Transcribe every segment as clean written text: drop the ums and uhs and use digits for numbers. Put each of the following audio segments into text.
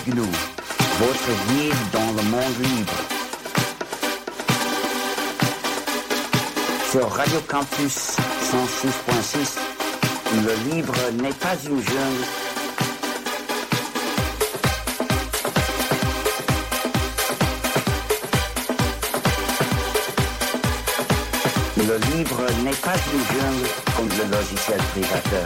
GNU, votre guide dans le monde libre. Sur Radio Campus 106.6, le libre n'est pas une jungle. Le libre n'est pas une jungle comme le logiciel privateur.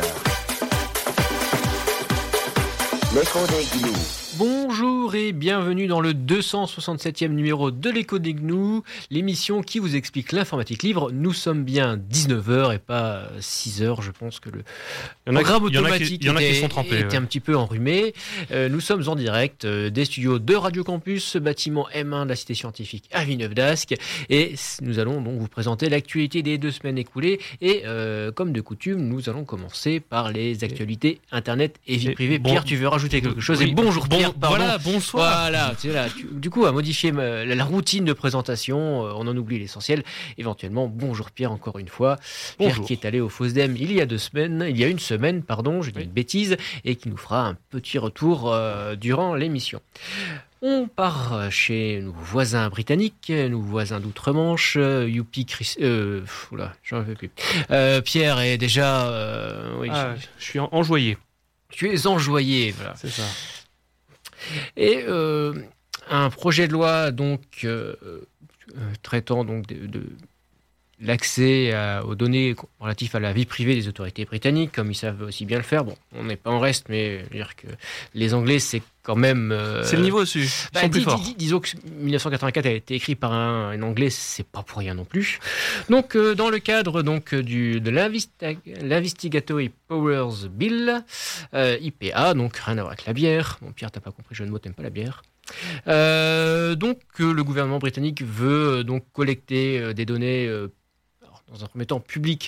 L'écho des GNU. Bonjour et bienvenue dans le 267e numéro de l'écho des GNU, l'émission qui vous explique l'informatique libre. Nous sommes bien 19h et pas 6h, je pense que le programme automatique était un petit peu enrhumé. Nous sommes en direct des studios de Radio Campus, bâtiment M1 de la Cité Scientifique à Villeneuve-d'Ascq, et nous allons donc vous présenter l'actualité des 2 semaines écoulées et comme de coutume, nous allons commencer par les actualités Internet et vie privée. Pierre, tu veux rajouter quelque chose? Oui, et bonjour Pierre. Voilà, bonsoir. Voilà, c'est là. Du coup, à modifier la routine de présentation, on en oublie l'essentiel. Éventuellement, bonjour Pierre encore une fois. Pierre Bonjour. qui est allé au FOSDEM il y a une semaine, je dis une bêtise, et qui nous fera un petit retour durant l'émission. On part chez nos voisins britanniques, nos voisins d'outre-Manche, Youpi, j'en veux plus. Pierre est déjà... Je suis enjoyé. Tu es enjoyé, voilà. C'est ça. Et un projet de loi donc traitant donc de l'accès aux données relatives à la vie privée des autorités britanniques, comme ils savent aussi bien le faire. Bon, on n'est pas en reste, mais je veux dire que les Anglais, c'est quand même... c'est le niveau au-dessus. Ils sont plus forts. Disons que 1984 a été écrit par un Anglais, c'est pas pour rien non plus. Donc, dans le cadre donc de l'Investigatory Powers Bill, IPA, donc rien à voir avec la bière. Bon, Pierre, t'as pas compris, jeu de mots, t'aimes pas la bière. Donc, le gouvernement britannique veut donc collecter des données, dans un premier temps publiques,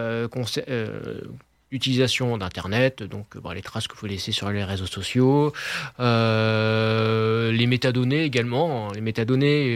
utilisation d'Internet, donc les traces que vous laissez sur les réseaux sociaux, les métadonnées également. Les métadonnées,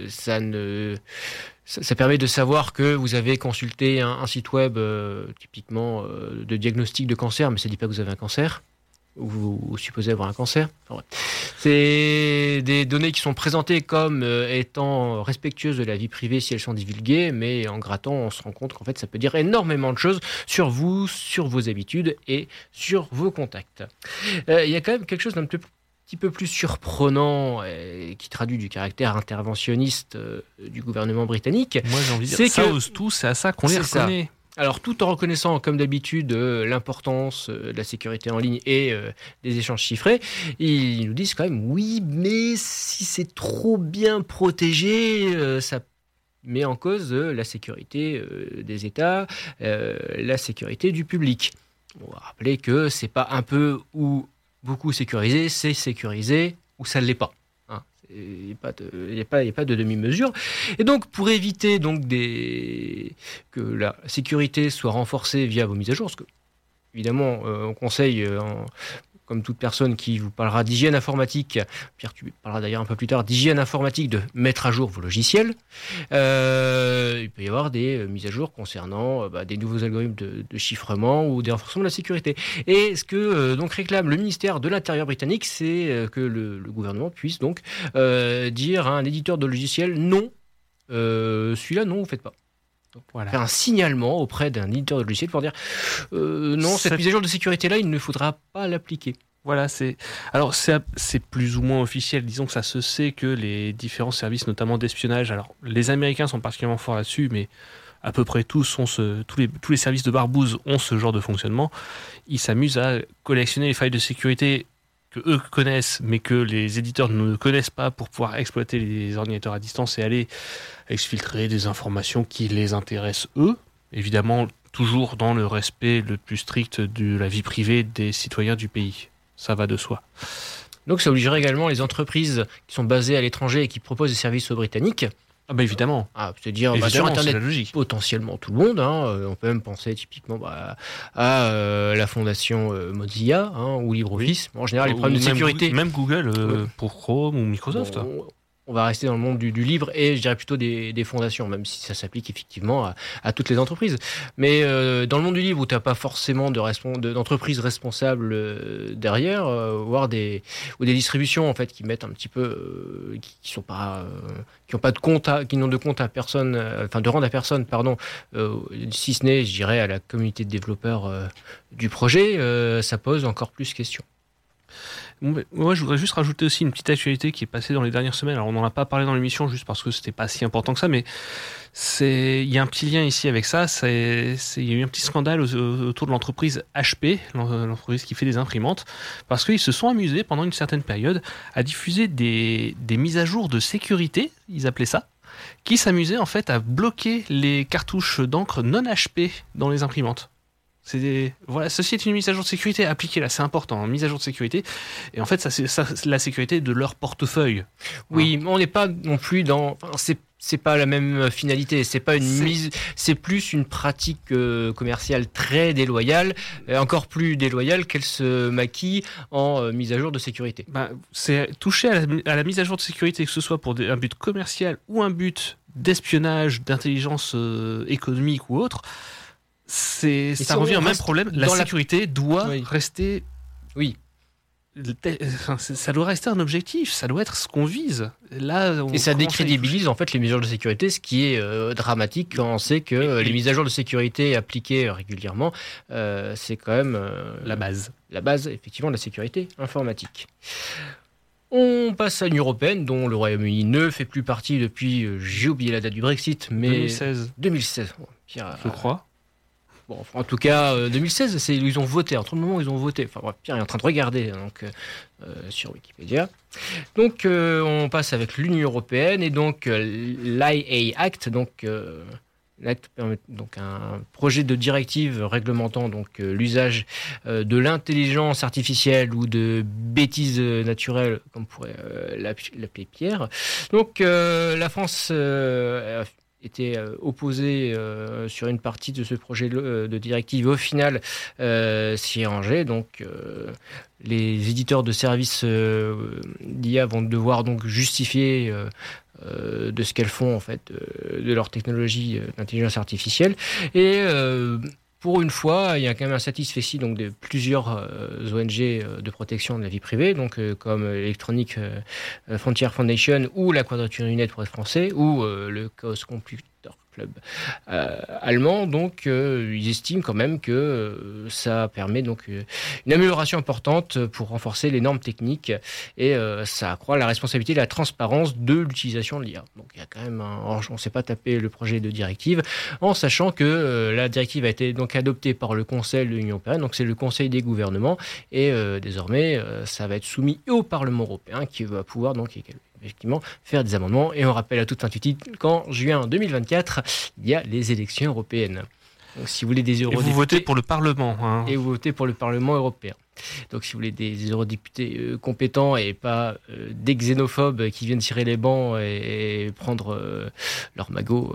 ça permet de savoir que vous avez consulté un site web typiquement de diagnostic de cancer, mais ça ne dit pas que vous avez un cancer, ou vous supposez avoir un cancer. Enfin, ouais. C'est des données qui sont présentées comme étant respectueuses de la vie privée si elles sont divulguées, mais en grattant, on se rend compte qu'en fait, ça peut dire énormément de choses sur vous, sur vos habitudes et sur vos contacts. Il y a quand même quelque chose d'un petit peu plus surprenant qui traduit du caractère interventionniste du gouvernement britannique. Moi, j'ai envie de dire, ça ose tout, c'est à ça qu'on les reconnaît. Alors, tout en reconnaissant, comme d'habitude, l'importance de la sécurité en ligne et des échanges chiffrés, ils nous disent quand même, oui, mais si c'est trop bien protégé, ça met en cause la sécurité des États, la sécurité du public. On va rappeler que c'est pas un peu ou beaucoup sécurisé, c'est sécurisé ou ça ne l'est pas. Il n'y a pas de demi-mesure. Et donc, pour éviter donc, que la sécurité soit renforcée via vos mises à jour, parce que, évidemment, on conseille, comme toute personne qui vous parlera d'hygiène informatique, Pierre, tu parleras d'ailleurs un peu plus tard, d'hygiène informatique, de mettre à jour vos logiciels. Il peut y avoir des mises à jour concernant des nouveaux algorithmes de chiffrement ou des renforcements de la sécurité. Et ce que donc réclame le ministère de l'Intérieur britannique, c'est que le gouvernement puisse donc dire à un éditeur de logiciel non, celui-là non, vous ne faites pas. Donc, voilà. Faire un signalement auprès d'un éditeur de logiciel pour dire non, cette mise à jour de sécurité-là, il ne faudra pas l'appliquer. Voilà, c'est plus ou moins officiel. Disons que ça se sait que les différents services, notamment d'espionnage, alors les Américains sont particulièrement forts là-dessus, mais à peu près tous les services de barbouze ont ce genre de fonctionnement. Ils s'amusent à collectionner les failles de sécurité que eux connaissent, mais que les éditeurs ne connaissent pas pour pouvoir exploiter les ordinateurs à distance et aller exfiltrer des informations qui les intéressent eux. Évidemment, toujours dans le respect le plus strict de la vie privée des citoyens du pays. Ça va de soi. Donc ça obligerait également les entreprises qui sont basées à l'étranger et qui proposent des services aux Britanniques. Ah bah évidemment. C'est-à-dire sur Internet, potentiellement tout le monde. On peut même penser typiquement à la fondation Mozilla ou LibreOffice. En général, les problèmes de sécurité... Même Google pour Chrome ou Microsoft. on va rester dans le monde du livre et je dirais plutôt des fondations, même si ça s'applique effectivement à toutes les entreprises. Mais dans le monde du livre où tu n'as pas forcément d'entreprises responsables derrière, voire des distributions en fait qui mettent un petit peu, qui sont pas, qui n'ont pas de compte, qui n'ont de compte à personne, de rendre à personne, pardon, si ce n'est, je dirais, à la communauté de développeurs du projet, ça pose encore plus question. Moi, je voudrais juste rajouter aussi une petite actualité qui est passée dans les dernières semaines. Alors, on n'en a pas parlé dans l'émission juste parce que c'était pas si important que ça, mais il y a un petit lien ici avec ça. Il y a eu un petit scandale autour de l'entreprise HP, l'entreprise qui fait des imprimantes, parce qu'ils se sont amusés pendant une certaine période à diffuser des mises à jour de sécurité, ils appelaient ça, qui s'amusaient en fait à bloquer les cartouches d'encre non HP dans les imprimantes. Voilà, ceci est une mise à jour de sécurité appliquée là, c'est important, mise à jour de sécurité. Et en fait, ça la sécurité de leur portefeuille. Oui, mais on n'est pas non plus dans. C'est pas la même finalité. C'est pas c'est plus une pratique commerciale très déloyale, encore plus déloyale qu'elle se maquille en mise à jour de sécurité. C'est toucher à la mise à jour de sécurité, que ce soit pour un but commercial ou un but d'espionnage, d'intelligence économique ou autre. Ça revient au même problème. La sécurité doit rester. Oui. Ça doit rester un objectif. Ça doit être ce qu'on vise. Là, et ça décrédibilise en fait les mesures de sécurité, ce qui est dramatique quand on sait que les mises à jour de sécurité appliquées régulièrement, c'est quand même la base. La base, effectivement, de la sécurité informatique. On passe à l'Union européenne, dont le Royaume-Uni ne fait plus partie depuis, j'ai oublié la date du Brexit, mais 2016. Bon, Pierre, je crois. Bon, en tout cas, 2016, ils ont voté. Entre le moment où ils ont voté, enfin bref, Pierre est en train de regarder donc, sur Wikipédia. Donc, on passe avec l'Union européenne et donc l'IA Act, donc un projet de directive réglementant donc l'usage de l'intelligence artificielle ou de bêtises naturelles, comme pourrait l'appeler Pierre. Donc, la France était opposé sur une partie de ce projet de directive. Au final, s'y est rangé. Donc, les éditeurs de services d'IA vont devoir donc justifier de ce qu'elles font en fait, de leur technologie d'intelligence artificielle. Et pour une fois, il y a quand même un satisfecit donc de plusieurs ONG de protection de la vie privée, donc comme Electronic Frontier Foundation ou la Quadrature du Net pour être français, ou le Chaos Computer Club allemand. Donc, ils estiment quand même que ça permet donc une amélioration importante pour renforcer les normes techniques et ça accroît la responsabilité et la transparence de l'utilisation de l'IA. Donc, il y a quand même on ne s'est pas tapé le projet de directive en sachant que la directive a été donc adoptée par le Conseil de l'Union européenne. Donc, c'est le Conseil des gouvernements et désormais, ça va être soumis au Parlement européen qui va pouvoir donc effectivement faire des amendements. Et on rappelle à toute fin utile qu'en juin 2024, il y a les élections européennes. Donc, si vous voulez des eurodéputés... Et vous votez pour le Parlement. Hein. Et vous votez pour le Parlement européen. Donc, si vous voulez des eurodéputés compétents et pas des xénophobes qui viennent tirer les bancs et prendre leurs magots,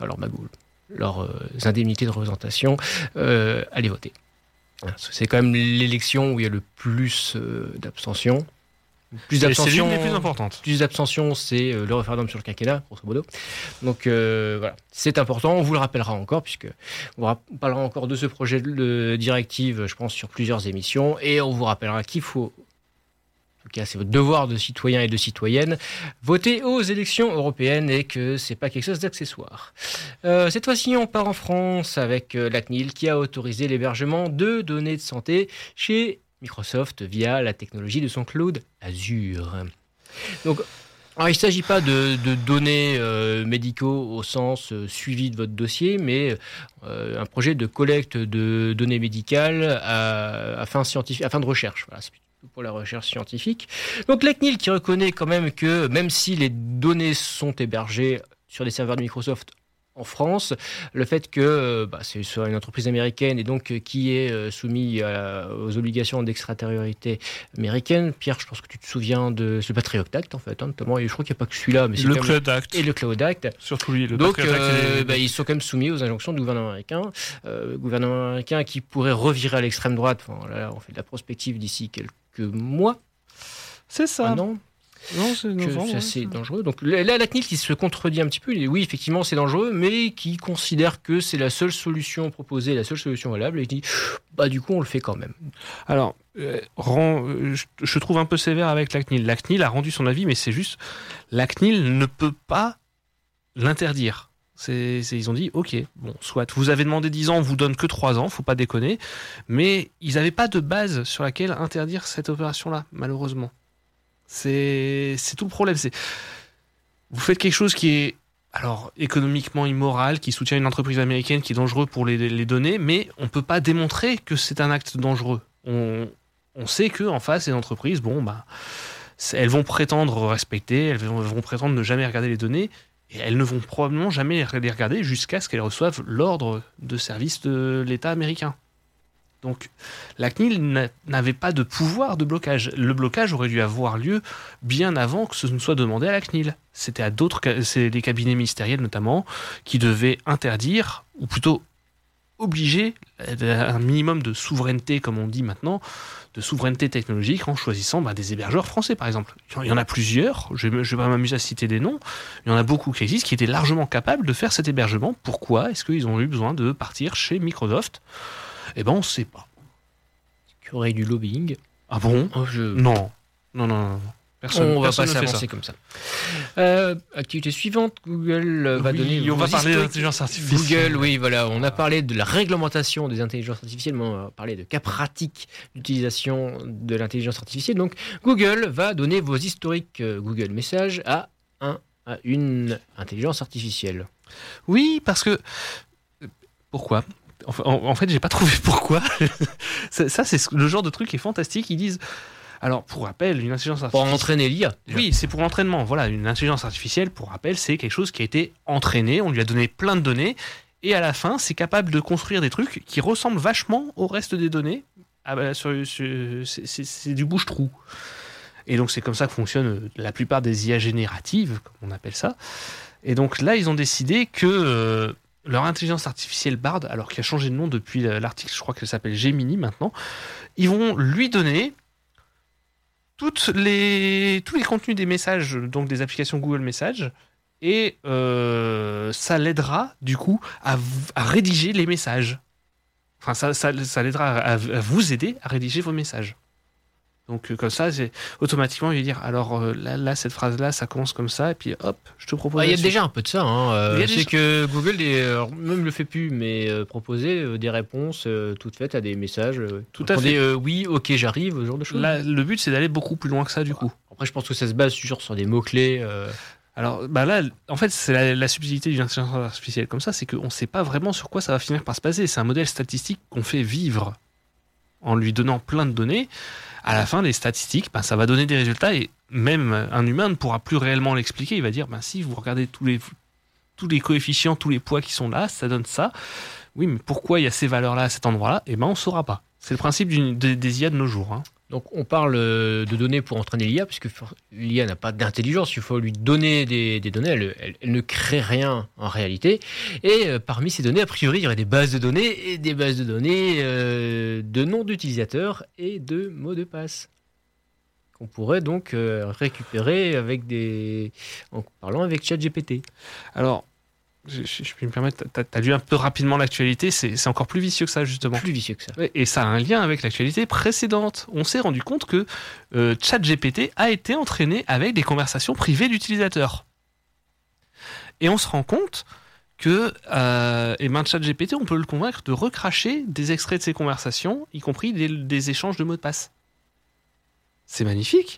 leurs indemnités de représentation, allez voter. C'est quand même l'élection où il y a le plus d'abstention. C'est l'une des plus importantes. Plus d'abstention, c'est le référendum sur le quinquennat, grosso modo. Donc voilà, c'est important. On vous le rappellera encore, puisque on parlera encore de ce projet de directive, je pense, sur plusieurs émissions. Et on vous rappellera qu'il faut, en tout cas, c'est votre devoir de citoyen et de citoyenne, voter aux élections européennes et que c'est pas quelque chose d'accessoire. Cette fois-ci, on part en France avec la CNIL qui a autorisé l'hébergement de données de santé chez Microsoft via la technologie de son cloud Azure. Donc, alors, il ne s'agit pas de données médicaux au sens suivi de votre dossier, mais un projet de collecte de données médicales à fin de recherche. Voilà, c'est plutôt pour la recherche scientifique. Donc, la CNIL qui reconnaît quand même que même si les données sont hébergées sur les serveurs de Microsoft en France, le fait que c'est soit une entreprise américaine et donc qui est soumise aux obligations d'extraterritorialité américaine. Pierre, je pense que tu te souviens de ce Patriot Act en fait, notamment, et je crois qu'il n'y a pas que celui-là, mais c'est le Cloud Act. Et le Cloud Act. Surtout lui. Donc, ils sont quand même soumis aux injonctions du gouvernement américain, qui pourrait revirer à l'extrême droite. Enfin, là, on fait de la prospective d'ici quelques mois. C'est ça. Non. Non, c'est assez dangereux. Donc là, la CNIL qui se contredit un petit peu, il dit oui, effectivement, c'est dangereux, mais qui considère que c'est la seule solution proposée, la seule solution valable, et il dit, du coup, on le fait quand même. Alors, je trouve un peu sévère avec la CNIL. La CNIL a rendu son avis, mais c'est juste, la CNIL ne peut pas l'interdire. Ils ont dit, ok, bon, soit, vous avez demandé 10 ans, on vous donne que 3 ans, faut pas déconner, mais ils n'avaient pas de base sur laquelle interdire cette opération-là, malheureusement. C'est tout le problème. Vous faites quelque chose qui est alors économiquement immoral, qui soutient une entreprise américaine qui est dangereux pour les données, mais on peut pas démontrer que c'est un acte dangereux. On sait que en face, les entreprises, elles vont prétendre respecter, elles vont prétendre ne jamais regarder les données, et elles ne vont probablement jamais les regarder jusqu'à ce qu'elles reçoivent l'ordre de service de l'État américain. Donc, la CNIL n'avait pas de pouvoir de blocage. Le blocage aurait dû avoir lieu bien avant que ce ne soit demandé à la CNIL. C'était c'est les cabinets ministériels notamment qui devaient interdire, ou plutôt obliger un minimum de souveraineté, comme on dit maintenant, de souveraineté technologique en choisissant des hébergeurs français, par exemple. Il y en a plusieurs, je ne vais pas m'amuser à citer des noms, il y en a beaucoup qui existent, qui étaient largement capables de faire cet hébergement. Pourquoi est-ce qu'ils ont eu besoin de partir chez Microsoft ? On ne sait pas. Qu'il y aurait du lobbying. Ah bon ? Non. On va pas s'avancer comme ça. Activité suivante, Google va donner... On va parler d'intelligence artificielle. Google, oui, voilà. On a parlé de la réglementation des intelligences artificielles, mais on va parler de cas pratiques d'utilisation de l'intelligence artificielle. Donc, Google va donner vos historiques Google Messages à une intelligence artificielle. Oui, parce que... Pourquoi ? En fait, j'ai pas trouvé pourquoi. Ça, c'est le genre de truc qui est fantastique. Ils disent... Alors, pour rappel, une intelligence artificielle... Pour entraîner l'IA. Oui, c'est pour l'entraînement. Voilà, une intelligence artificielle, pour rappel, c'est quelque chose qui a été entraîné. On lui a donné plein de données. Et à la fin, c'est capable de construire des trucs qui ressemblent vachement au reste des données. C'est du bouche-trou. Et donc, c'est comme ça que fonctionnent la plupart des IA génératives, comme on appelle ça. Et donc là, ils ont décidé que... leur intelligence artificielle Bard, alors qui a changé de nom depuis l'article, je crois qu'elle s'appelle Gemini maintenant, ils vont lui donner tous les contenus des messages, donc des applications Google Messages, et ça l'aidera du coup à rédiger les messages. Enfin, ça l'aidera à vous aider à rédiger vos messages. Donc comme ça, automatiquement, il va dire, alors là, cette phrase-là, ça commence comme ça, et puis hop, je te propose... Il y a déjà un peu de ça. C'est que Google, même le fait plus, mais proposer des réponses toutes faites à des messages. Tout à fait. Oui, ok, j'arrive, ce genre de choses. Là, le but, c'est d'aller beaucoup plus loin que ça, du coup. Après, je pense que ça se base toujours sur des mots-clés. Alors là, en fait, c'est la subtilité d'une intelligence artificielle comme ça, c'est qu'on ne sait pas vraiment sur quoi ça va finir par se baser. C'est un modèle statistique qu'on fait vivre en lui donnant plein de données. À la fin, les statistiques, ça va donner des résultats et même un humain ne pourra plus réellement l'expliquer. Il va dire, si vous regardez tous les coefficients, tous les poids qui sont là, ça donne ça. Oui, mais pourquoi il y a ces valeurs-là à cet endroit-là ? On ne saura pas. C'est le principe des IA de nos jours. Hein. Donc on parle de données pour entraîner l'IA, puisque l'IA n'a pas d'intelligence, il faut lui donner des données, elle ne crée rien en réalité. Et parmi ces données, a priori, il y aurait des bases de données, et des bases de données de noms d'utilisateurs et de mots de passe. Qu'on pourrait donc récupérer en parlant avec ChatGPT. Alors, je peux me permettre, t'as lu un peu rapidement l'actualité, c'est encore plus vicieux que ça, justement. Plus vicieux que ça. Et ça a un lien avec l'actualité précédente. On s'est rendu compte que ChatGPT a été entraîné avec des conversations privées d'utilisateurs. Et on se rend compte que ChatGPT, on peut le convaincre de recracher des extraits de ses conversations, y compris des échanges de mots de passe. C'est magnifique.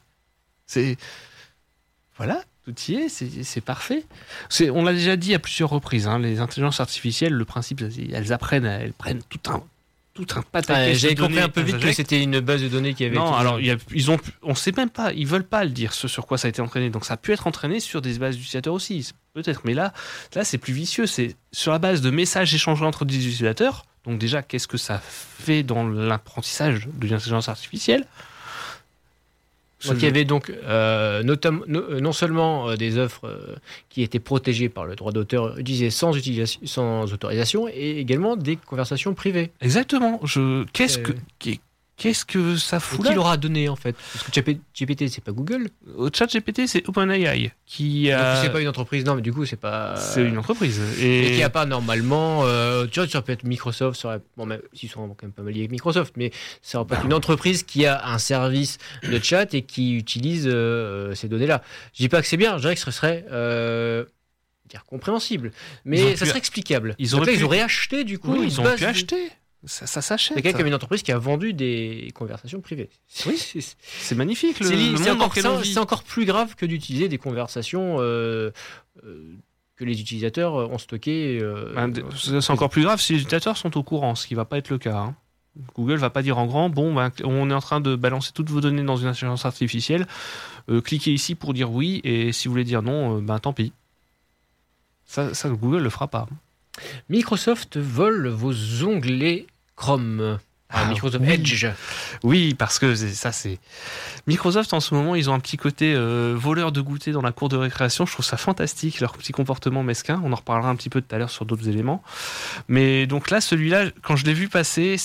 Voilà. Tout y est, c'est parfait. On l'a déjà dit à plusieurs reprises, les intelligences artificielles, le principe, elles prennent tout un pataquès. J'avais compris un peu vite que c'était une base de données qui avait été... Non, alors on sait même pas, ils veulent pas le dire sur quoi ça a été entraîné. Donc ça a pu être entraîné sur des bases d'utilisateurs aussi, peut-être. Mais là c'est plus vicieux. C'est sur la base de messages échangés entre des utilisateurs. Donc déjà, qu'est-ce que ça fait dans l'apprentissage de l'intelligence artificielle ? Donc il y avait donc non seulement des œuvres qui étaient protégées par le droit d'auteur utilisées sans autorisation, et également des conversations privées. Exactement. Qu'est-ce que ça fout là? Qui l'aura donné en fait? Parce que GPT, c'est pas Google. Au ChatGPT, c'est OpenAI qui Donc a. c'est pas une entreprise, non, mais du coup, c'est pas. C'est une entreprise. Et qui a pas normalement. Tu vois, ça peut être Microsoft, ça aurait... bon, même s'ils sont quand même pas mal liés avec Microsoft, mais ça aurait pas être une entreprise qui a un service de chat et qui utilise ces données-là. Je dis pas que c'est bien, je dirais que ce serait. Dire compréhensible, mais ça serait explicable. Ils auraient acheté du coup. Oui, ils ont pu acheter. Ça s'achète. C'est quand même une entreprise qui a vendu des conversations privées. Oui, c'est magnifique. C'est encore plus grave que d'utiliser des conversations que les utilisateurs ont stockées. C'est encore plus grave si les utilisateurs sont au courant, ce qui ne va pas être le cas. Hein. Google va pas dire en grand, on est en train de balancer toutes vos données dans une intelligence artificielle. Cliquez ici pour dire oui, et si vous voulez dire non, tant pis. Ça, Google le fera pas. Microsoft vole vos onglets Chrome. Microsoft Edge. Oui, parce que c'est... Microsoft, en ce moment, ils ont un petit côté voleur de goûter dans la cour de récréation. Je trouve ça fantastique, leur petit comportement mesquin. On en reparlera un petit peu tout à l'heure sur d'autres éléments. Mais donc là, celui-là, quand je l'ai vu passer,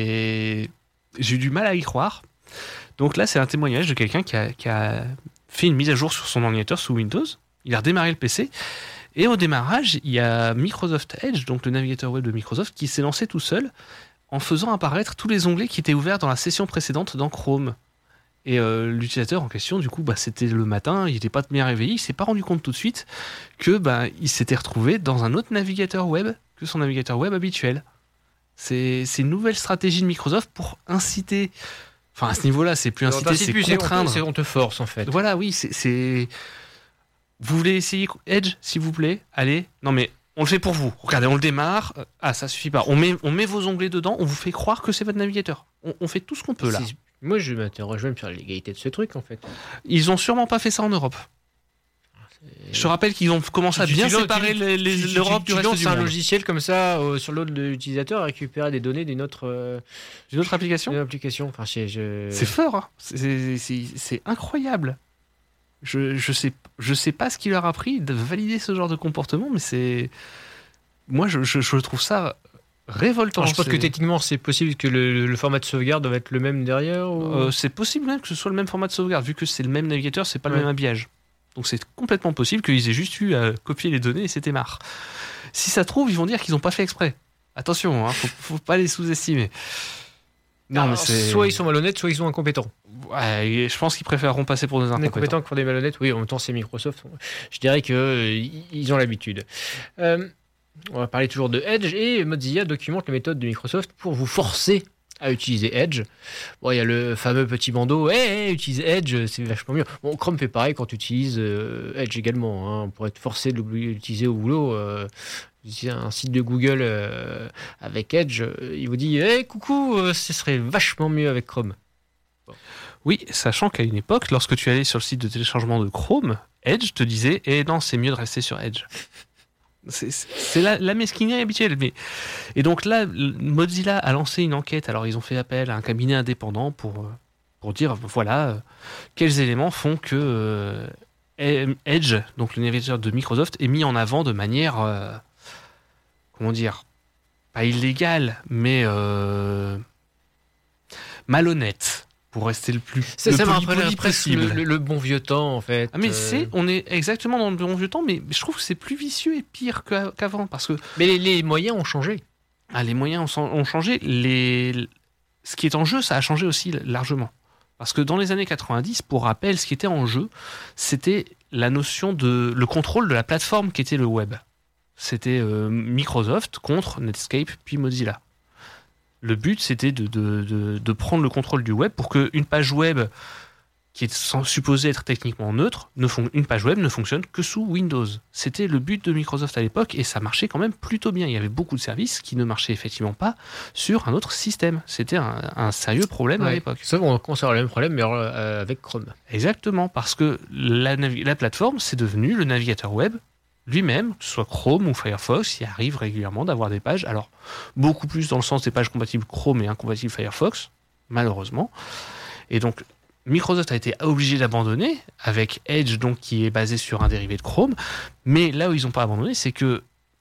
j'ai eu du mal à y croire. Donc là, c'est un témoignage de quelqu'un qui a fait une mise à jour sur son ordinateur sous Windows. Il a redémarré le PC. Et au démarrage, il y a Microsoft Edge, donc le navigateur web de Microsoft, qui s'est lancé tout seul en faisant apparaître tous les onglets qui étaient ouverts dans la session précédente dans Chrome. Et l'utilisateur en question, du coup, c'était le matin, il n'était pas bien réveillé, il ne s'est pas rendu compte tout de suite que il s'était retrouvé dans un autre navigateur web que son navigateur web habituel. C'est une nouvelle stratégie de Microsoft pour inciter... Enfin, à ce niveau-là, c'est plus inciter, c'est contraindre. On te force, en fait. Voilà, oui, c'est... Vous voulez essayer Edge, s'il vous plaît? Allez. Non, mais on le fait pour vous. Regardez, on le démarre. Ah, ça suffit pas. On met vos onglets dedans. On vous fait croire que c'est votre navigateur. On fait tout ce qu'on peut là. Moi, je m'interroge même sur la légalité de ce truc, en fait. Ils ont sûrement pas fait ça en Europe. Je te rappelle qu'ils ont commencé à bien séparer l'Europe du reste du monde. C'est un logiciel comme ça sur l'autre de l'utilisateur à récupérer des données d'une autre application. Enfin, c'est fort. Hein. C'est incroyable. Je sais pas ce qui leur a pris de valider ce genre de comportement, mais moi je trouve ça révoltant. Alors, je pense que techniquement c'est possible que le format de sauvegarde doit être le même derrière. C'est possible même que ce soit le même format de sauvegarde, vu que c'est le même navigateur, c'est pas le même habillage. Donc c'est complètement possible qu'ils aient juste eu à copier les données et c'était marre. Si ça se trouve, ils vont dire qu'ils n'ont pas fait exprès. Attention, faut pas les sous-estimer. Non, mais soit ils sont malhonnêtes, soit ils sont incompétents. Ouais, je pense qu'ils préféreront passer pour des incompétents que pour des malhonnêtes. Oui, en même temps, c'est Microsoft. Je dirais qu'ils ont l'habitude. On va parler toujours de Edge et Mozilla documente les méthodes de Microsoft pour vous forcer à utiliser Edge. Bon, il y a le fameux petit bandeau. Utilise Edge, c'est vachement mieux. Bon, Chrome fait pareil quand tu utilises Edge également. On pourrait être forcé de l'utiliser au boulot. Un site de Google avec Edge, il vous dit coucou, ce serait vachement mieux avec Chrome. Bon. Oui, sachant qu'à une époque, lorsque tu allais sur le site de téléchargement de Chrome, Edge te disait non, c'est mieux de rester sur Edge. C'est la mesquinerie habituelle. Et donc là, Mozilla a lancé une enquête. Alors ils ont fait appel à un cabinet indépendant pour dire voilà quels éléments font que Edge, donc le navigateur de Microsoft, est mis en avant de manière comment dire, pas illégale, mais malhonnête, pour rester le plus poli possible. Le bon vieux temps, en fait. Ah, mais on est exactement dans le bon vieux temps, mais je trouve que c'est plus vicieux et pire qu'avant, parce que... Mais les moyens ont changé. Les moyens ont changé. Ce qui est en jeu, ça a changé aussi largement. Parce que dans les années 90, pour rappel, ce qui était en jeu, c'était la notion le contrôle de la plateforme qui était le web. C'était Microsoft contre Netscape puis Mozilla. Le but, c'était de prendre le contrôle du web pour qu'une page web qui est supposée être techniquement neutre, une page web ne fonctionne que sous Windows. C'était le but de Microsoft à l'époque et ça marchait quand même plutôt bien. Il y avait beaucoup de services qui ne marchaient effectivement pas sur un autre système. C'était un sérieux problème à l'époque. Ça, on commence à avoir le même problème, mais avec Chrome. Exactement, parce que la plateforme, c'est devenu le navigateur web lui-même, que ce soit Chrome ou Firefox, il arrive régulièrement d'avoir des pages, alors beaucoup plus dans le sens des pages compatibles Chrome et incompatibles Firefox, malheureusement. Et donc, Microsoft a été obligé d'abandonner, avec Edge, donc, qui est basé sur un dérivé de Chrome, mais là où ils n'ont pas abandonné, c'est que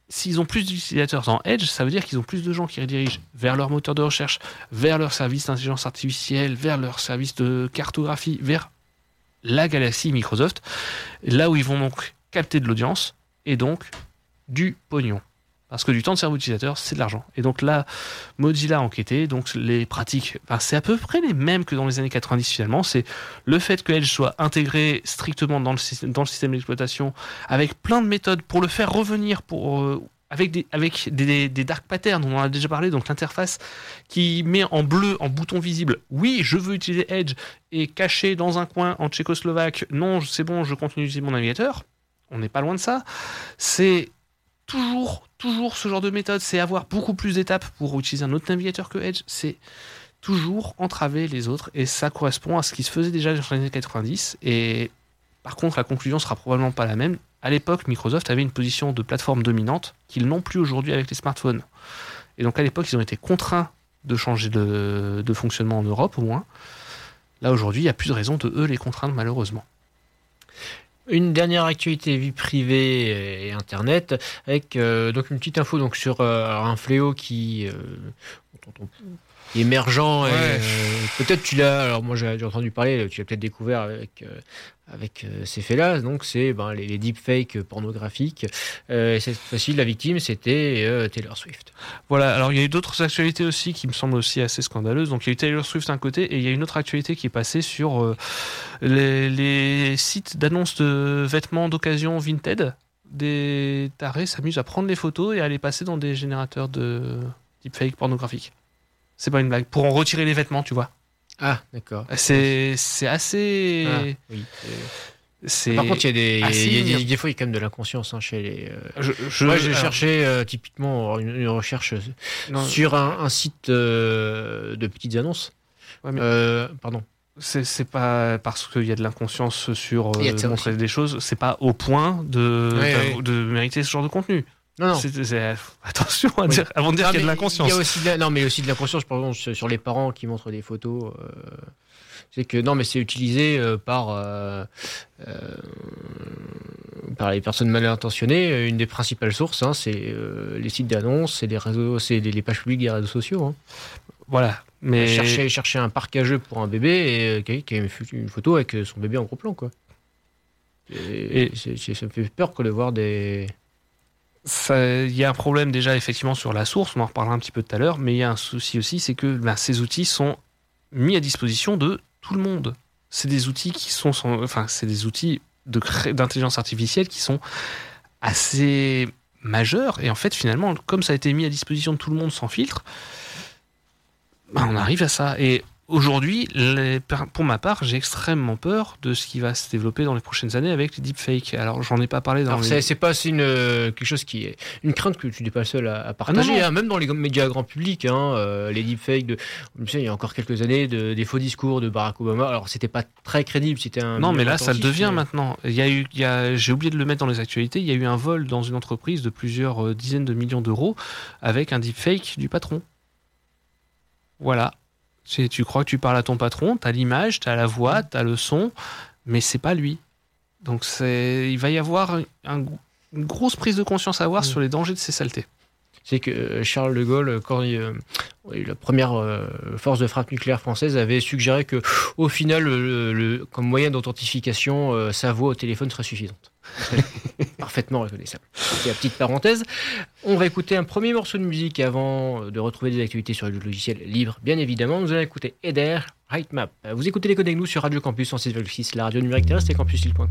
s'ils ont plus d'utilisateurs dans Edge, ça veut dire qu'ils ont plus de gens qui redirigent vers leur moteur de recherche, vers leur service d'intelligence artificielle, vers leur service de cartographie, vers la galaxie Microsoft, là où ils vont donc capter de l'audience et donc du pognon. Parce que du temps de cerveau utilisateur, c'est de l'argent. Et donc là, Mozilla a enquêté, donc les pratiques, c'est à peu près les mêmes que dans les années 90 finalement. C'est le fait que Edge soit intégré strictement dans le système d'exploitation, avec plein de méthodes pour le faire revenir, avec des dark patterns, on en a déjà parlé, donc l'interface qui met en bleu, en bouton visible, oui, je veux utiliser Edge, et caché dans un coin en tchécoslovaque, non, c'est bon, je continue d'utiliser mon navigateur. On n'est pas loin de ça. C'est toujours ce genre de méthode, c'est avoir beaucoup plus d'étapes pour utiliser un autre navigateur que Edge, c'est toujours entraver les autres, et ça correspond à ce qui se faisait déjà dans les années 90, et par contre la conclusion sera probablement pas la même. À l'époque, Microsoft avait une position de plateforme dominante qu'ils n'ont plus aujourd'hui avec les smartphones, et donc à l'époque ils ont été contraints de changer de fonctionnement en Europe au moins. Là aujourd'hui il n'y a plus de raison de les contraindre malheureusement. Une dernière actualité vie privée et internet avec donc une petite info donc sur un fléau qui est émergent. Ouais. Et, peut-être tu l'as. Alors moi j'ai entendu parler. Tu l'as peut-être découvert avec ces faits-là. Donc c'est les deepfakes pornographiques. Cette fois-ci la victime c'était Taylor Swift. Voilà. Alors il y a eu d'autres actualités aussi qui me semblent aussi assez scandaleuses. Donc il y a eu Taylor Swift d'un côté et il y a une autre actualité qui est passée sur les sites d'annonces de vêtements d'occasion Vinted. Des tarés s'amusent à prendre les photos et à les passer dans des générateurs de deepfakes pornographiques. C'est pas une blague. Pour en retirer les vêtements, tu vois. Ah, d'accord. C'est assez... Ah, oui. Par contre, il y a des fois, il y a quand même de l'inconscience chez les... Moi, j'ai cherché typiquement une recherche sur un site de petites annonces. Ouais, mais... pardon. C'est pas parce qu'il y a de l'inconscience sur montrer des choses, c'est pas au point de mériter ce genre de contenu. Non. Attention avant de dire qu'il y a de l'inconscience. Il y a aussi aussi de l'inconscience, par exemple, sur les parents qui montrent des photos. C'est que c'est utilisé par les personnes mal intentionnées. Une des principales sources, c'est les sites d'annonces, c'est les réseaux, c'est les pages publiques des réseaux sociaux. Voilà. Mais chercher un parc à jeux pour un bébé et qui a une photo avec son bébé en gros plan, quoi. Et ça me fait peur de voir des... Il y a un problème déjà effectivement sur la source, on en reparlera un petit peu tout à l'heure, mais il y a un souci aussi, c'est que ces outils sont mis à disposition de tout le monde. C'est des outils c'est des outils d'intelligence artificielle qui sont assez majeurs, et en fait finalement, comme ça a été mis à disposition de tout le monde sans filtre, on arrive à ça. Et aujourd'hui, pour ma part, j'ai extrêmement peur de ce qui va se développer dans les prochaines années avec les deepfakes. Alors, j'en ai pas parlé dans c'est pas quelque chose qui est une crainte que tu n'es pas le seul à partager. Non. Même dans les médias grand public, les deepfakes il y a encore quelques années, des faux discours de Barack Obama. Alors, c'était pas très crédible. Non, mais là, ça le devient maintenant. J'ai oublié de le mettre dans les actualités. Il y a eu un vol dans une entreprise de plusieurs dizaines de millions d'euros avec un deepfake du patron. Voilà. Tu crois que tu parles à ton patron, t'as l'image, t'as la voix, t'as le son, mais c'est pas lui. Donc il va y avoir une grosse prise de conscience à avoir sur les dangers de ces saletés. C'est que Charles de Gaulle, quand la première force de frappe nucléaire française avait suggéré que, au final, comme moyen d'authentification, sa voix au téléphone serait suffisante. Parfaitement reconnaissable. C'est la petite parenthèse. On va écouter un premier morceau de musique avant de retrouver des actualités sur le logiciel libre. Bien évidemment, nous allons écouter Eder, Right Map. Vous écoutez les codes avec nous sur Radio Campus 106,6, la radio numérique terrestre et campuslille.com.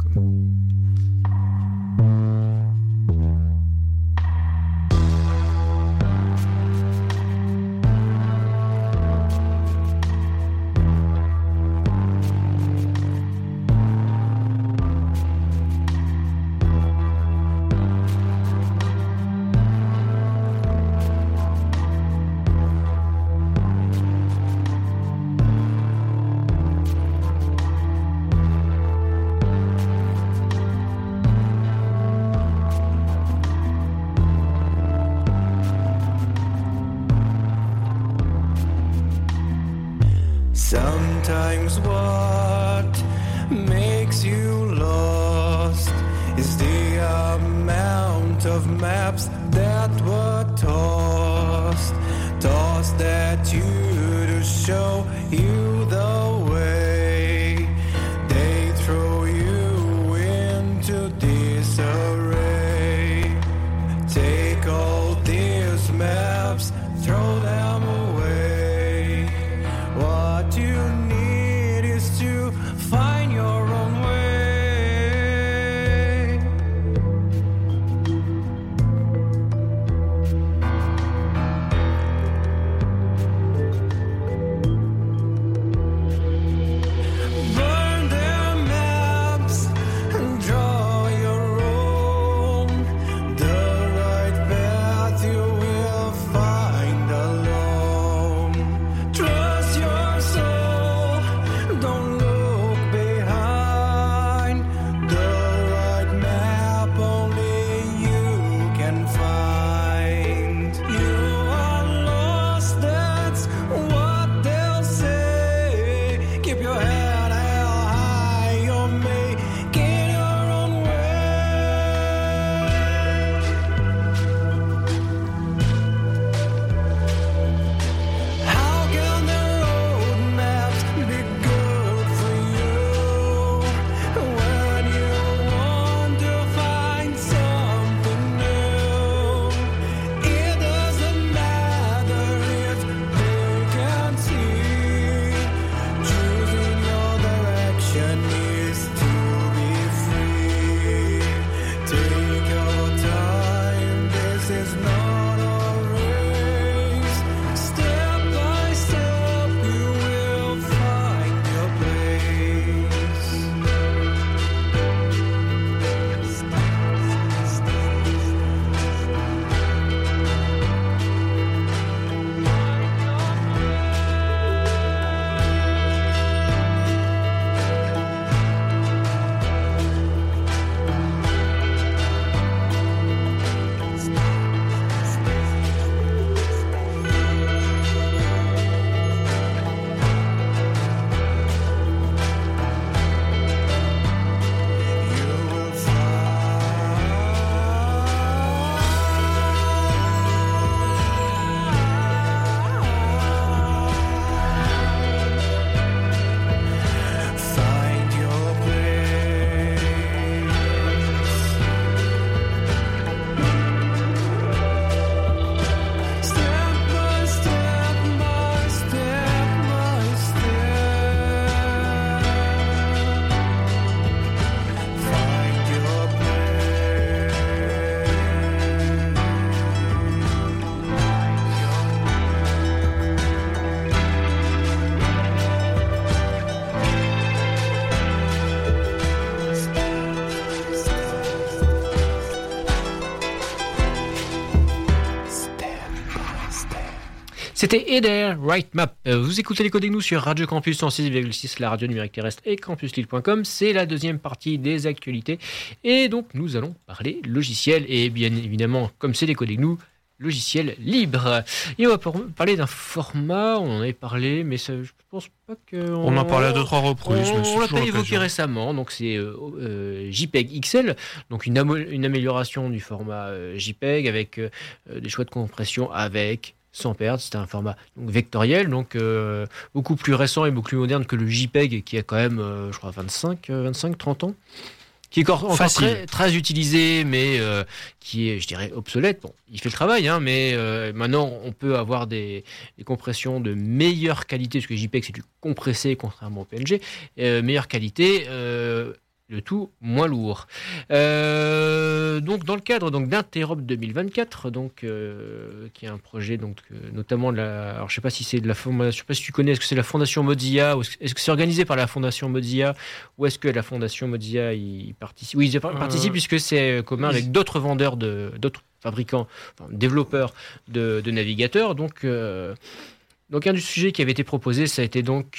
Sometimes what makes you lost is the amount of maps that C'était Eder Right Map. Vous écoutez les Codes Nous sur Radio Campus 106,6, la radio numérique terrestre et campuslille.com. C'est la deuxième partie des actualités. Et donc, nous allons parler logiciel. Et bien évidemment, comme c'est les Codes Nous, logiciel libre. Et on va parler d'un format, on en avait parlé, mais ça, je pense pas que... On en parlait à 2-3 reprises. On l'a pas évoqué récemment, donc c'est JPEG XL, donc une amélioration du format JPEG avec des choix de compression avec... sans perdre, c'était un format donc, vectoriel, donc beaucoup plus récent et beaucoup plus moderne que le JPEG qui a quand même, je crois, 25-30 ans, qui est encore très, très utilisé, mais qui est, je dirais, obsolète. Bon, il fait le travail, hein, mais maintenant, on peut avoir des compressions de meilleure qualité, parce que JPEG, c'est du compressé, contrairement au PNG, meilleure qualité, le tout moins lourd. Donc dans le cadre d'Interop 2024, qui est un projet notamment alors je sais pas si c'est de la fondation, je sais pas si tu connais, est-ce que c'est la fondation Mozilla, ou est-ce que c'est organisé par la fondation Mozilla, ou est-ce que la fondation Mozilla y participe? Oui, ils participent puisque c'est commun avec d'autres vendeurs d'autres fabricants, enfin, développeurs de navigateurs. Donc un du sujet qui avait été proposé, ça a été donc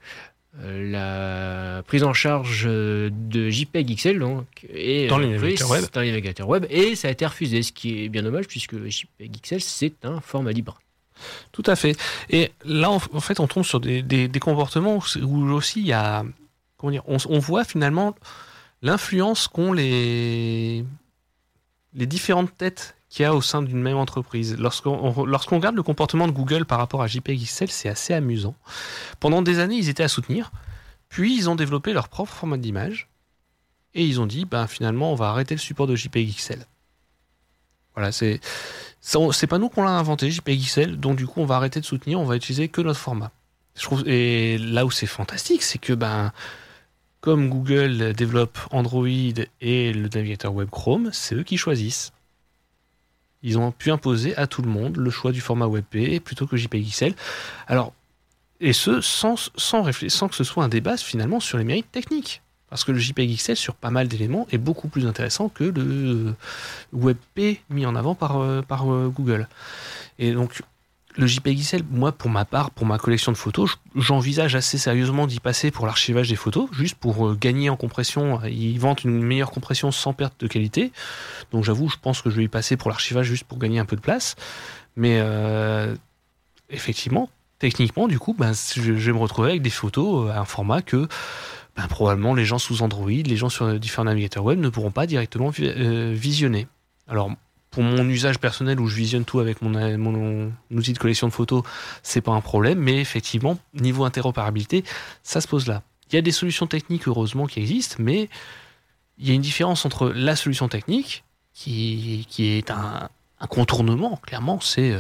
la prise en charge de JPEG XL dans les navigateurs web, et ça a été refusé, ce qui est bien dommage puisque JPEG XL c'est un format libre. Tout à fait. Et là en fait on tombe sur des comportements où aussi il y a, on voit finalement l'influence qu'ont les différentes têtes qu'il y a au sein d'une même entreprise. Lorsqu'on regarde le comportement de Google par rapport à JPEG XL, c'est assez amusant. Pendant des années, ils étaient à soutenir, puis ils ont développé leur propre format d'image, et ils ont dit, finalement, on va arrêter le support de JPEG XL. Voilà, c'est pas nous qu'on l'a inventé, JPEG XL, donc du coup, on va arrêter de soutenir, on va utiliser que notre format. Et là où c'est fantastique, c'est que, comme Google développe Android et le navigateur web Chrome, c'est eux qui choisissent. Ils ont pu imposer à tout le monde le choix du format WebP plutôt que JPEG XL. Alors, et ce, sans que ce soit un débat finalement sur les mérites techniques. Parce que le JPEG XL, sur pas mal d'éléments, est beaucoup plus intéressant que le WebP mis en avant par Google. Et donc, le JPEG XL, moi, pour ma part, pour ma collection de photos, j'envisage assez sérieusement d'y passer pour l'archivage des photos, juste pour gagner en compression. Ils vantent une meilleure compression sans perte de qualité. Donc j'avoue, je pense que je vais y passer pour l'archivage juste pour gagner un peu de place. Mais effectivement, techniquement, du coup, je vais me retrouver avec des photos à un format que probablement les gens sous Android, les gens sur différents navigateurs web ne pourront pas directement visionner. Alors, pour mon usage personnel où je visionne tout avec mon outil de collection de photos, c'est pas un problème, mais effectivement, niveau interopérabilité, ça se pose là. Il y a des solutions techniques, heureusement, qui existent, mais il y a une différence entre la solution technique, qui est un contournement, clairement, c'est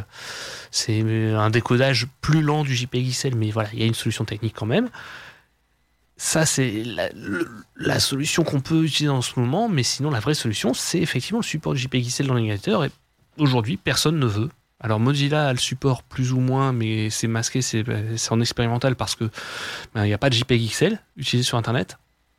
un décodage plus lent du JPEG XL, mais voilà, il y a une solution technique quand même. Ça, c'est la solution qu'on peut utiliser en ce moment, mais sinon, la vraie solution, c'est effectivement le support de JPEG XL dans le navigateur, et aujourd'hui, personne ne veut. Alors, Mozilla a le support plus ou moins, mais c'est masqué, c'est en expérimental parce que il n'y a pas de JPEG XL utilisé sur Internet.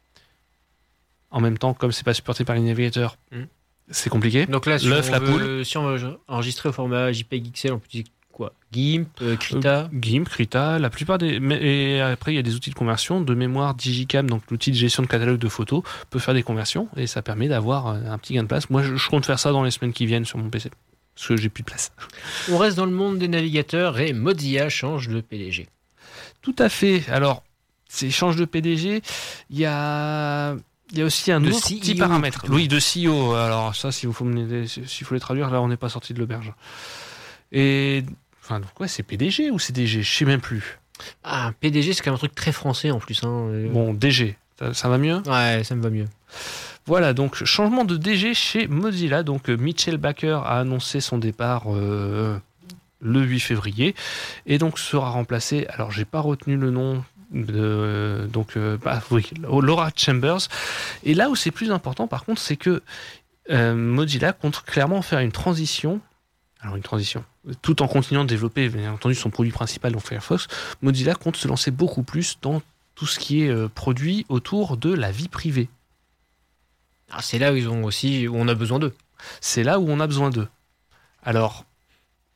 En même temps, comme c'est pas supporté par les navigateurs, c'est compliqué. Donc là, si on veut enregistrer au format JPEG XL, on peut utiliser quoi? GIMP, Krita GIMP, Krita, la plupart des... Et après, il y a des outils de conversion de mémoire. Digicam, donc l'outil de gestion de catalogue de photos, peut faire des conversions et ça permet d'avoir un petit gain de place. Moi, je compte faire ça dans les semaines qui viennent sur mon PC parce que j'ai plus de place. On reste dans le monde des navigateurs et Mozilla change de PDG. Tout à fait. Alors, ces change de PDG, il y a aussi un autre petit paramètre. Oui, de CEO. Alors ça, s'il faut les traduire, là, on n'est pas sorti de l'auberge. Et... Enfin, donc ouais, c'est PDG ou c'est DG? Je sais même plus. Ah, PDG, c'est quand même un truc très français en plus. Bon, DG, ça va mieux? Ouais, ça me va mieux. Voilà, donc changement de DG chez Mozilla. Donc Mitchell Baker a annoncé son départ le 8 février et donc sera remplacé. Alors, j'ai pas retenu le nom. Laura Chambers. Et là où c'est plus important, par contre, c'est que Mozilla compte clairement faire une transition. Alors une transition. Tout en continuant de développer, bien entendu, son produit principal, donc Firefox, Mozilla compte se lancer beaucoup plus dans tout ce qui est produit autour de la vie privée. Ah, c'est là où on a besoin d'eux. C'est là où on a besoin d'eux. Alors,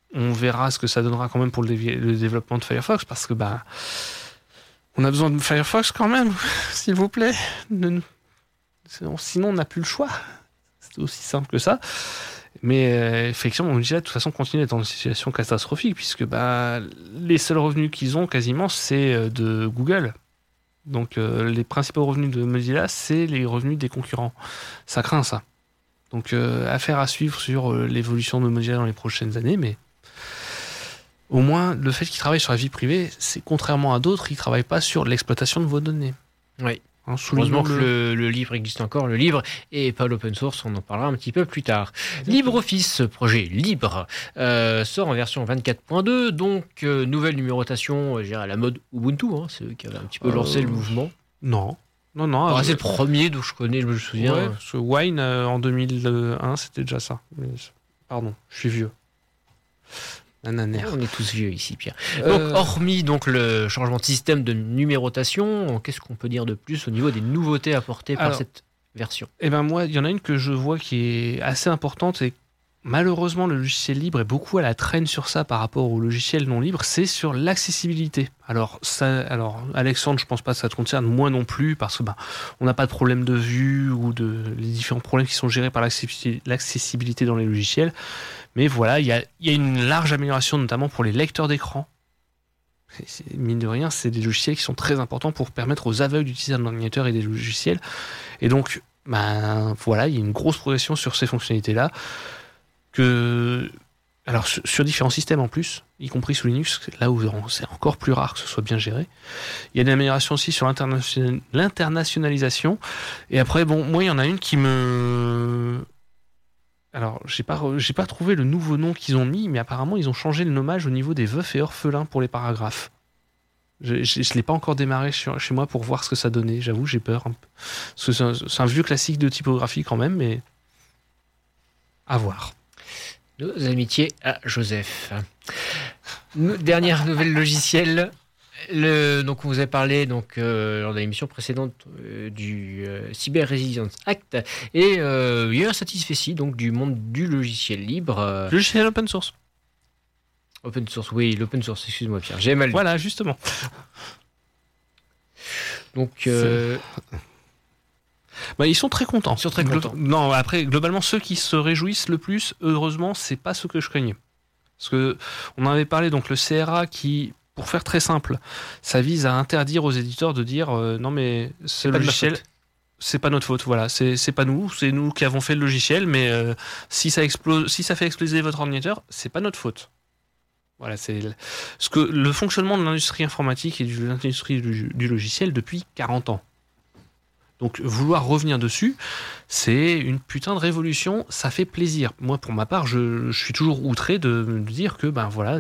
On verra ce que ça donnera quand même pour le développement de Firefox, parce que on a besoin de Firefox quand même, s'il vous plaît. Sinon, on n'a plus le choix. C'est aussi simple que ça. Mais effectivement, Mozilla, de toute façon, continue d'être dans une situation catastrophique, puisque les seuls revenus qu'ils ont quasiment, c'est de Google. Donc, les principaux revenus de Mozilla, c'est les revenus des concurrents. Ça craint, ça. Donc, affaire à suivre sur l'évolution de Mozilla dans les prochaines années, mais au moins, le fait qu'ils travaillent sur la vie privée, c'est contrairement à d'autres, ils ne travaillent pas sur l'exploitation de vos données. Oui. Heureusement que le livre existe encore, le livre, et pas l'open source, on en parlera un petit peu plus tard. LibreOffice, projet libre, sort en version 24.2, donc nouvelle numérotation, je dirais à la mode Ubuntu, c'est eux qui avaient un petit peu lancé le mouvement. Non. C'est le premier dont je connais, je me souviens. Ouais, ce Wine en 2001, c'était déjà ça. Pardon, je suis vieux. On est tous vieux ici, Pierre. Donc, hormis le changement de système de numérotation, qu'est-ce qu'on peut dire de plus au niveau des nouveautés apportées par cette version ? Moi, il y en a une que je vois qui est assez importante, et malheureusement, le logiciel libre est beaucoup à la traîne sur ça par rapport au logiciel non libre, c'est sur l'accessibilité. Alors, Alexandre, je pense pas que ça te concerne, moi non plus, parce que on n'a pas de problème de vue ou les différents problèmes qui sont gérés par l'accessibilité dans les logiciels. Mais voilà, il y a une large amélioration, notamment pour les lecteurs d'écran. Mine de rien, c'est des logiciels qui sont très importants pour permettre aux aveugles d'utiliser un ordinateur et des logiciels. Et donc, voilà, il y a une grosse progression sur ces fonctionnalités-là. Alors, sur différents systèmes en plus, y compris sous Linux, là où c'est encore plus rare que ce soit bien géré. Il y a une amélioration aussi sur l'internationalisation. Et après, moi, il y en a une qui me... Alors, j'ai pas trouvé le nouveau nom qu'ils ont mis, mais apparemment, ils ont changé le nommage au niveau des veufs et orphelins pour les paragraphes. Je l'ai pas encore démarré chez moi pour voir ce que ça donnait. J'avoue, j'ai peur un peu. Parce que c'est un vieux classique de typographie quand même, mais à voir. Nos amitiés à Joseph. Dernière nouvelle logicielle. Donc on vous a parlé lors de l'émission précédente du Cyber Resilience Act, et il y a eu un satisfecit du monde du logiciel libre. Logiciel open source. Open source, oui, l'open source, excuse-moi Pierre, j'ai mal dit. Voilà, justement. Donc ils sont très contents. Ils sont très contents. Non, après, globalement, ceux qui se réjouissent le plus, heureusement, c'est pas ce que je craignais. Parce que on en avait parlé, donc le CRA qui... Pour faire très simple, ça vise à interdire aux éditeurs de dire non mais ce logiciel, c'est pas notre faute, voilà, c'est pas nous, c'est nous qui avons fait le logiciel, mais si ça fait exploser votre ordinateur, c'est pas notre faute. Voilà, c'est le fonctionnement de l'industrie informatique et de l'industrie du logiciel depuis 40 ans. Donc vouloir revenir dessus, c'est une putain de révolution, ça fait plaisir. Moi, pour ma part, je suis toujours outré de me dire que voilà.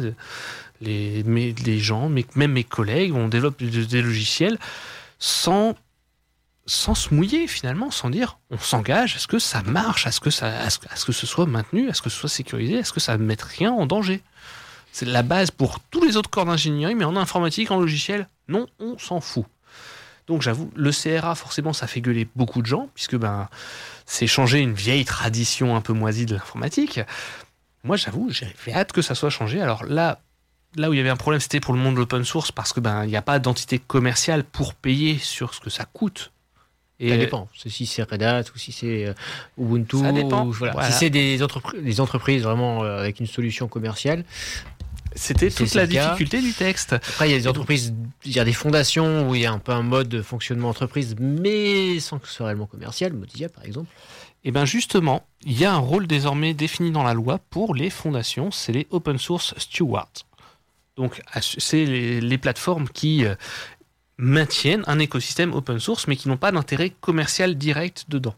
Les gens, même mes collègues, on développe des logiciels sans se mouiller finalement, sans dire on s'engage, est-ce que ça marche, est-ce que ce soit maintenu, est-ce que ce soit sécurisé, est-ce que ça ne mette rien en danger. C'est la base pour tous les autres corps d'ingénierie, mais en informatique, en logiciel, non, on s'en fout. Donc j'avoue, le CRA, forcément, ça fait gueuler beaucoup de gens, puisque c'est changer une vieille tradition un peu moisie de l'informatique. Moi, j'avoue, j'avais hâte que ça soit changé. Alors là où il y avait un problème, c'était pour le monde de l'open source, parce que il n'y a pas d'entité commerciale pour payer sur ce que ça coûte. Et ça dépend. Si c'est Red Hat ou si c'est Ubuntu. Ça dépend. Voilà. Si c'est des entreprises vraiment avec une solution commerciale. C'était toute la difficulté du texte. Après, il y a des entreprises, il y a des fondations où il y a un peu un mode de fonctionnement entreprise, mais sans que ce soit réellement commercial. Mozilla, par exemple. Et bien justement, il y a un rôle désormais défini dans la loi pour les fondations, c'est les Open Source Stewards. Donc, c'est les plateformes qui maintiennent un écosystème open source, mais qui n'ont pas d'intérêt commercial direct dedans.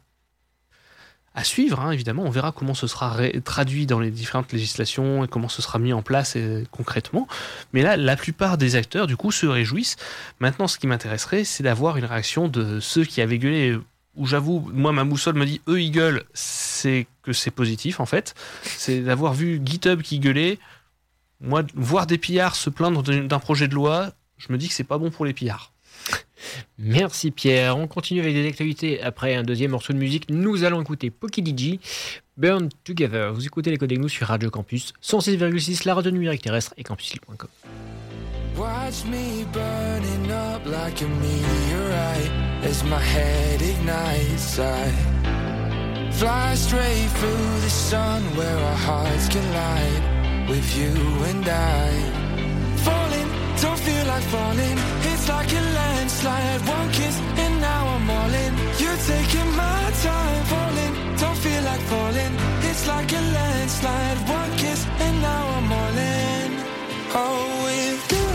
À suivre, évidemment, on verra comment ce sera traduit dans les différentes législations et comment ce sera mis en place concrètement. Mais là, la plupart des acteurs, du coup, se réjouissent. Maintenant, ce qui m'intéresserait, c'est d'avoir une réaction de ceux qui avaient gueulé, où j'avoue, moi, ma boussole me dit, eux, ils gueulent, c'est que c'est positif, en fait. C'est d'avoir vu GitHub qui gueulait. Moi, voir des pillards se plaindre d'un projet de loi, je me dis que c'est pas bon pour les pillards. Merci Pierre. On continue avec des actualités. Après un deuxième morceau de musique, nous allons écouter Poki DJ, Burn Together. Vous écoutez les Codes Techno sur Radio Campus 106,6, la radio numérique terrestre et campuslille.com. Watch me burning up like a meteorite as my head ignites. I fly straight through the sun where our hearts collide with you and I. Falling, don't feel like falling. It's like a landslide. One kiss and now I'm all in. You're taking my time. Falling, don't feel like falling. It's like a landslide. One kiss and now I'm all in. Oh, with you.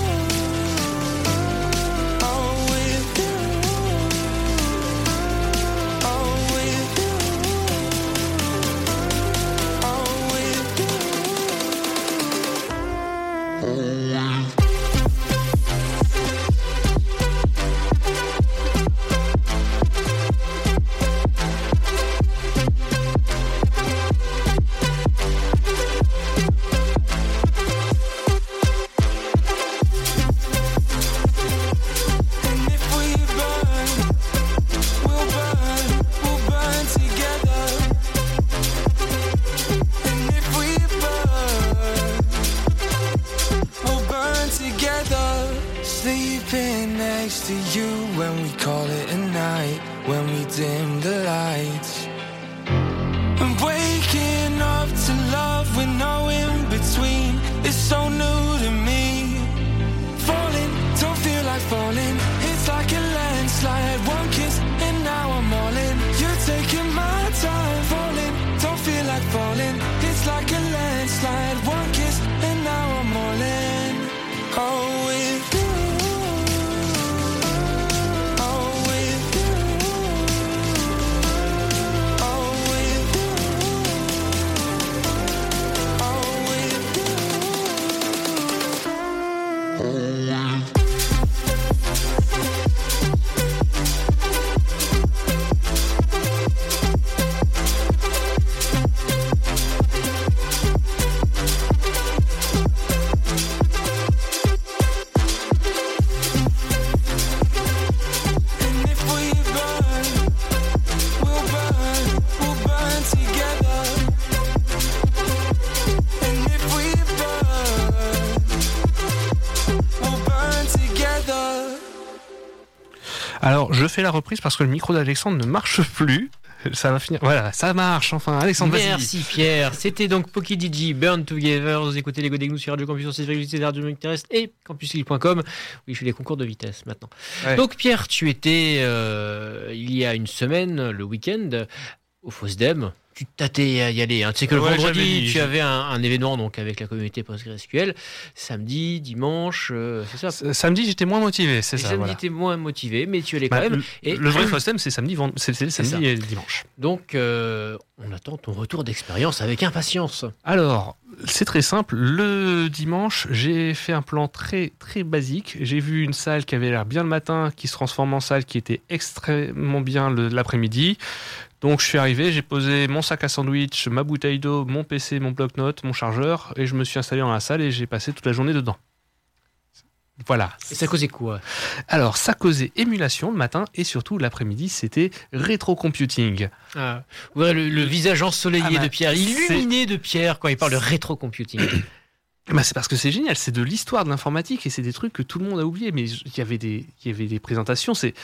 To you when we call it a night, when we dim the lights. And waking up to love with no in between is so new to me. Falling, don't feel like falling. It's like a landslide. One kiss and now I'm all in. You're taking my time. Falling, don't feel like falling. It's like a landslide. One kiss and now I'm all in. Oh, with you. Alors, je fais la reprise parce que le micro d'Alexandre ne marche plus. Ça va finir. Voilà, ça marche. Enfin, Alexandre, merci Pierre. C'était donc Poki DJ, Burn Together. Vous écoutez les Codes Techno sur Radio Campus 6,6, Radio Numérique Terrestre et campuslille.com. Oui, je fais des concours de vitesse maintenant. Ouais. Donc Pierre, tu étais il y a une semaine, le week-end, au FOSDEM. Tu t'attends à y aller. Hein. Tu sais que le vendredi, tu avais un événement donc avec la communauté PostgreSQL. Samedi, dimanche, c'est ça. Samedi, j'étais moins motivé, c'est ça. Samedi, j'étais moins motivé, mais tu allais quand même. Le vrai FOSDEM, c'est samedi, c'est samedi et dimanche. Donc, on attend ton retour d'expérience avec impatience. Alors, c'est très simple. Le dimanche, j'ai fait un plan très, très basique. J'ai vu une salle qui avait l'air bien le matin, qui se transforme en salle qui était extrêmement bien l'après-midi. Donc je suis arrivé, j'ai posé mon sac à sandwich, ma bouteille d'eau, mon PC, mon bloc-notes, mon chargeur, et je me suis installé dans la salle et j'ai passé toute la journée dedans. Voilà. Et ça causait quoi ? Alors ça causait émulation le matin et surtout l'après-midi, c'était rétrocomputing. Ah, ouais, le visage ensoleillé de Pierre, illuminé de Pierre quand il parle de rétrocomputing. Bah c'est parce que c'est génial, c'est de l'histoire de l'informatique et c'est des trucs que tout le monde a oublié. Mais il y avait des présentations, c'est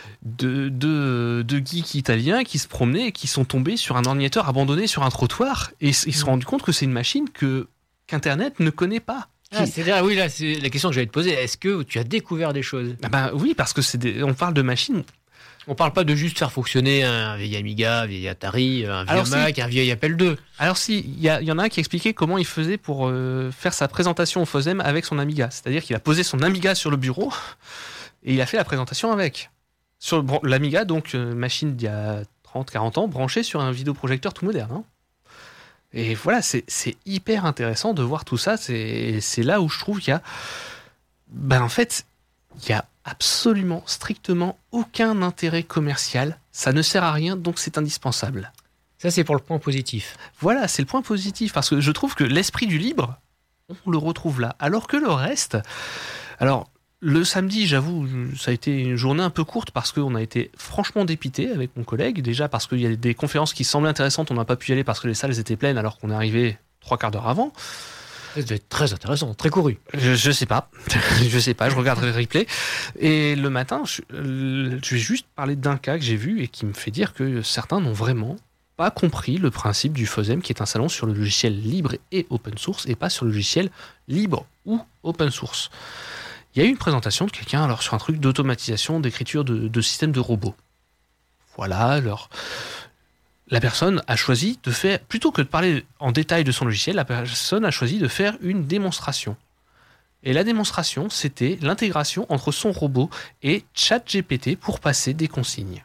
de geeks italiens qui se promenaient et qui sont tombés sur un ordinateur abandonné sur un trottoir et ils se sont rendus compte que c'est une machine qu'Internet ne connaît pas. C'est-à-dire, oui, là, c'est la question que j'allais te poser. Est-ce que tu as découvert des choses ? Oui, parce que on parle de machines. On parle pas de juste faire fonctionner un vieil Amiga, un vieil Atari, un vieux Mac, un vieil Apple II. Alors si, il y en a un qui expliquait comment il faisait pour faire sa présentation au FOSDEM avec son Amiga. C'est-à-dire qu'il a posé son Amiga sur le bureau et il a fait la présentation avec. Sur l'Amiga, donc machine d'il y a 30-40 ans, branchée sur un vidéoprojecteur tout moderne. Hein. Et voilà, c'est hyper intéressant de voir tout ça. C'est là où je trouve qu'il y a... en fait, il y a absolument, strictement aucun intérêt commercial. Ça ne sert à rien, donc c'est indispensable. Ça, c'est pour le point positif. Voilà, c'est le point positif, parce que je trouve que l'esprit du libre, on le retrouve là. Alors que le reste... Alors, Le samedi, j'avoue, ça a été une journée un peu courte parce qu'on a été franchement dépité avec mon collègue. Déjà parce qu'il y a des conférences qui semblaient intéressantes, on n'a pas pu y aller parce que les salles étaient pleines alors qu'on est arrivé 3/4 d'heure avant. Ça devait être très intéressant, très couru. Je sais pas, je regarderai le replay. Et le matin, je vais juste parler d'un cas que j'ai vu et qui me fait dire que certains n'ont vraiment pas compris le principe du FOSDEM, qui est un salon sur le logiciel libre et open source, et pas sur le logiciel libre ou open source. Il y a eu une présentation de quelqu'un alors sur un truc d'automatisation, d'écriture de systèmes de robots. Voilà, alors la personne a choisi de faire, plutôt que de parler en détail de son logiciel, la personne a choisi de faire une démonstration. Et la démonstration, c'était l'intégration entre son robot et ChatGPT pour passer des consignes.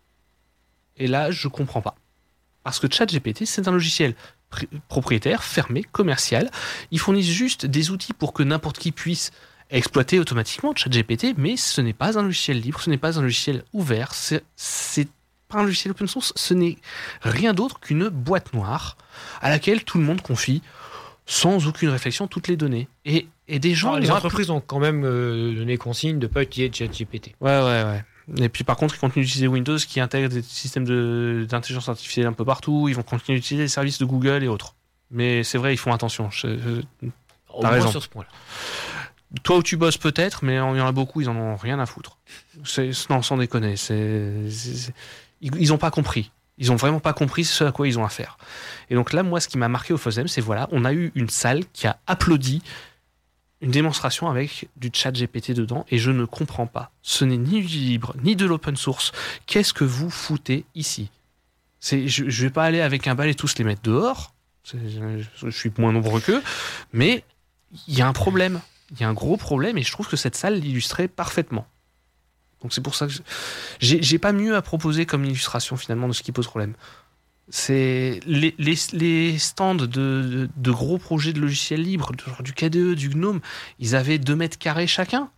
Et là, je comprends pas. Parce que ChatGPT, c'est un logiciel propriétaire, fermé, commercial. Ils fournissent juste des outils pour que n'importe qui puisse exploiter automatiquement ChatGPT, mais ce n'est pas un logiciel libre, ce n'est pas un logiciel ouvert, c'est pas un logiciel open source, ce n'est rien d'autre qu'une boîte noire à laquelle tout le monde confie sans aucune réflexion toutes les données. Et des gens... Les entreprises ont quand même donné consigne de ne pas utiliser ChatGPT. Ouais. Et puis par contre, ils continuent d'utiliser Windows qui intègre des systèmes d'intelligence artificielle un peu partout, ils vont continuer d'utiliser les services de Google et autres. Mais c'est vrai, ils font attention. T'as raison. Sur ce point-là. Toi où tu bosses peut-être, mais il y en a beaucoup, ils en ont rien à foutre. Non, sans déconner. Ils n'ont pas compris. Ils ont vraiment pas compris ce à quoi ils ont à faire. Et donc là, moi, ce qui m'a marqué au FOSDEM, c'est voilà, on a eu une salle qui a applaudi une démonstration avec du ChatGPT dedans, et je ne comprends pas. Ce n'est ni du libre, ni de l'open source. Qu'est-ce que vous foutez ici ? Je vais pas aller avec un balai et tous les mettre dehors. Je suis moins nombreux qu'eux, mais il y a un problème. Il y a un gros problème, et je trouve que cette salle l'illustrait parfaitement. Donc c'est pour ça que j'ai pas mieux à proposer comme illustration finalement de ce qui pose problème. C'est les stands de gros projets de logiciels libres, genre du KDE, du GNOME, ils avaient 2 mètres carrés chacun.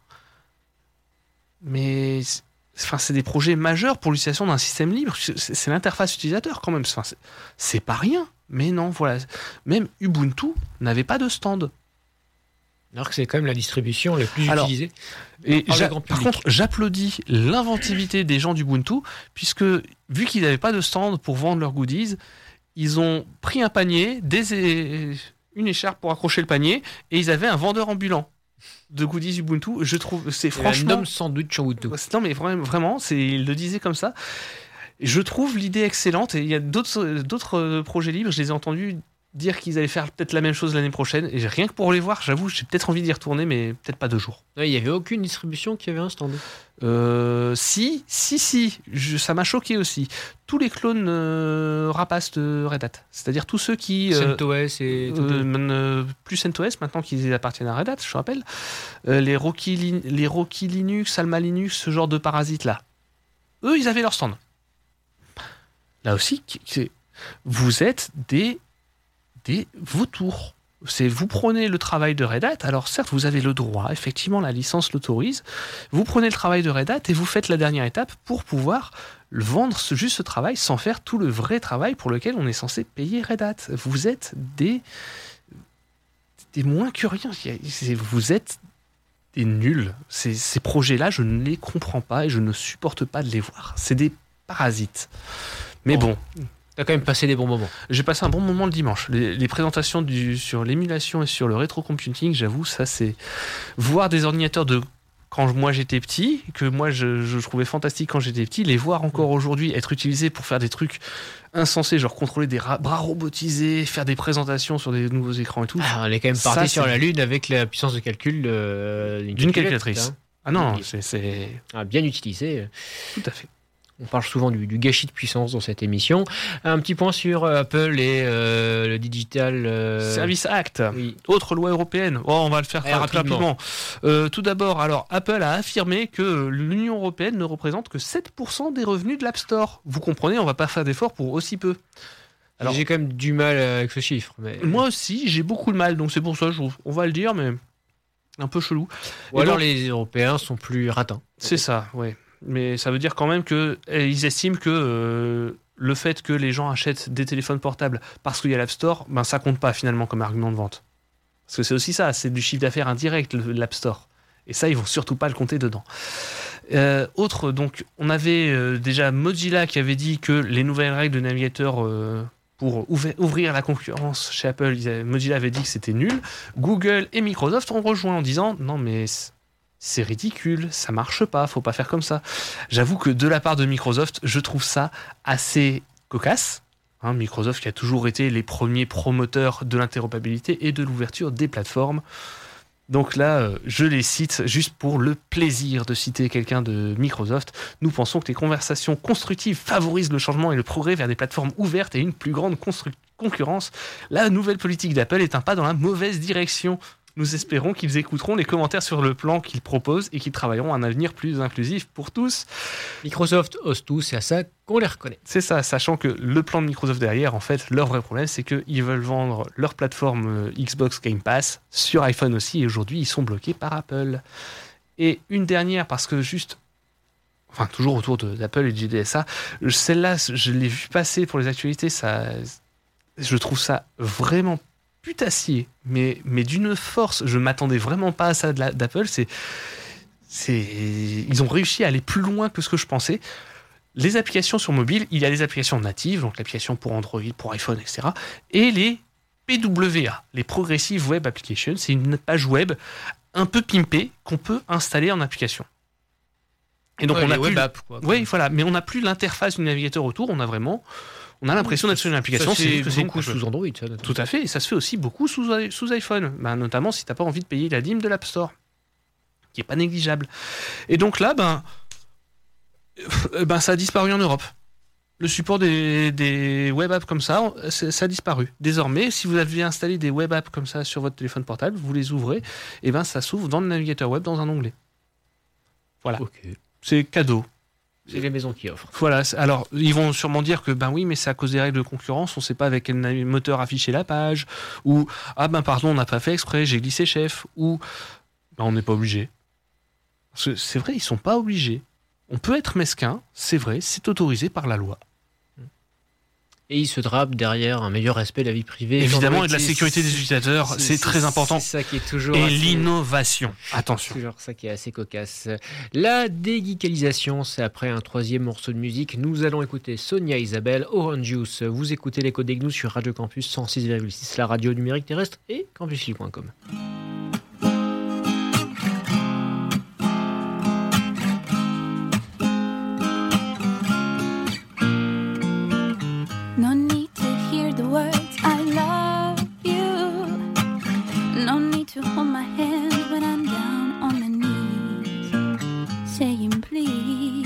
Mais c'est des projets majeurs pour l'utilisation d'un système libre. C'est l'interface utilisateur quand même. C'est pas rien. Mais non, voilà. Même Ubuntu n'avait pas de stand. Alors que c'est quand même la distribution la plus utilisée. Et par contre, j'applaudis l'inventivité des gens d'Ubuntu, puisque vu qu'ils n'avaient pas de stand pour vendre leurs goodies, ils ont pris un panier, une écharpe pour accrocher le panier, et ils avaient un vendeur ambulant de goodies Ubuntu. Je trouve, c'est franchement... Un homme sandwich en Ubuntu. Non mais vraiment, il le disait comme ça. Je trouve l'idée excellente, et il y a d'autres projets libres, je les ai entendus dire qu'ils allaient faire peut-être la même chose l'année prochaine, et rien que pour les voir, j'avoue, j'ai peut-être envie d'y retourner, mais peut-être pas 2 jours. Il n'y avait aucune distribution qui avait un stand. Si, ça m'a choqué aussi. Tous les clones rapaces de Red Hat, c'est-à-dire tous ceux qui... CentOS et... plus CentOS, maintenant qu'ils appartiennent à Red Hat, je rappelle. Les Rocky Linux, Alma Linux, ce genre de parasites-là. Eux, ils avaient leur stand. Là aussi, vous êtes des vautours. Vous prenez le travail de Red Hat, alors certes vous avez le droit, effectivement la licence l'autorise, vous prenez le travail de Red Hat et vous faites la dernière étape pour pouvoir vendre juste ce travail sans faire tout le vrai travail pour lequel on est censé payer Red Hat. Vous êtes des moins que rien, vous êtes des nuls. Ces projets-là, je ne les comprends pas et je ne supporte pas de les voir. C'est des parasites. Mais bon. T'as quand même passé des bons moments. J'ai passé un bon moment le dimanche. Les présentations sur l'émulation et sur le rétrocomputing, j'avoue, ça c'est... Voir des ordinateurs de quand moi j'étais petit, que moi je trouvais fantastique quand j'étais petit, les voir encore aujourd'hui être utilisés pour faire des trucs insensés, genre contrôler des bras robotisés, faire des présentations sur des nouveaux écrans et tout. On est quand même parti sur la Lune avec la puissance de calcul d'une calculatrice. Hein. Ah non, c'est... bien utilisé. Tout à fait. On parle souvent du gâchis de puissance dans cette émission. Un petit point sur Apple et le Digital Service Act. Oui. Autre loi européenne. On va le faire rapidement. Tout d'abord, alors Apple a affirmé que l'Union européenne ne représente que 7% des revenus de l'App Store. Vous comprenez, on va pas faire d'efforts pour aussi peu. Alors, j'ai quand même du mal avec ce chiffre. Mais... Moi aussi, j'ai beaucoup de mal, donc c'est pour ça, on va le dire, mais un peu chelou. Ou alors les Européens sont plus ratins. C'est ça, ouais. Mais ça veut dire quand même qu'ils estiment que le fait que les gens achètent des téléphones portables parce qu'il y a l'App Store, ça compte pas finalement comme argument de vente. Parce que c'est aussi ça, c'est du chiffre d'affaires indirect, l'App Store. Et ça, ils vont surtout pas le compter dedans. Autre, donc, on avait déjà Mozilla qui avait dit que les nouvelles règles de navigateur pour ouvrir la concurrence chez Apple, Mozilla avait dit que c'était nul. Google et Microsoft ont rejoint en disant non mais c'est ridicule, ça marche pas, faut pas faire comme ça. J'avoue que de la part de Microsoft, je trouve ça assez cocasse. Microsoft qui a toujours été les premiers promoteurs de l'interopérabilité et de l'ouverture des plateformes. Donc là, je les cite juste pour le plaisir de citer quelqu'un de Microsoft. Nous pensons que les conversations constructives favorisent le changement et le progrès vers des plateformes ouvertes et une plus grande concurrence. La nouvelle politique d'Apple est un pas dans la mauvaise direction. Nous espérons qu'ils écouteront les commentaires sur le plan qu'ils proposent et qu'ils travailleront à un avenir plus inclusif pour tous. Microsoft ose tout, c'est à ça qu'on les reconnaît. C'est ça, sachant que le plan de Microsoft derrière, en fait, leur vrai problème, c'est qu'ils veulent vendre leur plateforme Xbox Game Pass sur iPhone aussi, et aujourd'hui, ils sont bloqués par Apple. Et une dernière, parce que toujours autour d'Apple et de GDSA, celle-là, je l'ai vu passer pour les actualités, je trouve ça vraiment putassier, mais d'une force. Je m'attendais vraiment pas à ça d'Apple. Ils ont réussi à aller plus loin que ce que je pensais. Les applications sur mobile, il y a les applications natives, donc l'application pour Android, pour iPhone, etc. Et les PWA, les Progressive Web Applications. C'est une page web un peu pimpée qu'on peut installer en application. Et donc on a web apps, quoi. Oui, voilà, mais on n'a plus l'interface du navigateur autour. On a l'impression d'être sur une application. C'est beaucoup sous Android. Ça, tout à fait, et ça se fait aussi beaucoup sous iPhone, notamment si tu n'as pas envie de payer la dîme de l'App Store, qui n'est pas négligeable. Et donc là, ça a disparu en Europe. Le support des web apps comme ça a disparu. Désormais, si vous avez installé des web apps comme ça sur votre téléphone portable, vous les ouvrez, et ça s'ouvre dans le navigateur web dans un onglet. Voilà. Okay. C'est cadeau. C'est les maisons qui offrent. Voilà. Alors, ils vont sûrement dire que oui, mais c'est à cause des règles de concurrence, on ne sait pas avec quel moteur afficher la page, ou pardon, on n'a pas fait exprès, j'ai glissé chef, ou on n'est pas obligé. C'est vrai, ils sont pas obligés. On peut être mesquin, c'est vrai, c'est autorisé par la loi. Et ils se drapent derrière un meilleur respect de la vie privée. Évidemment, et de la sécurité des utilisateurs, c'est très important. C'est ça qui est toujours... Et l'innovation, attention. C'est toujours ça qui est assez cocasse. La dégeekalisation, c'est après un troisième morceau de musique. Nous allons écouter Sonia Isabelle, Orange Juice. Vous écoutez l'écho des Gnous sur Radio Campus 106,6, la radio numérique terrestre et campusil.com. No need to hear the words I love you. No need to hold my hand when I'm down on my knees, saying please.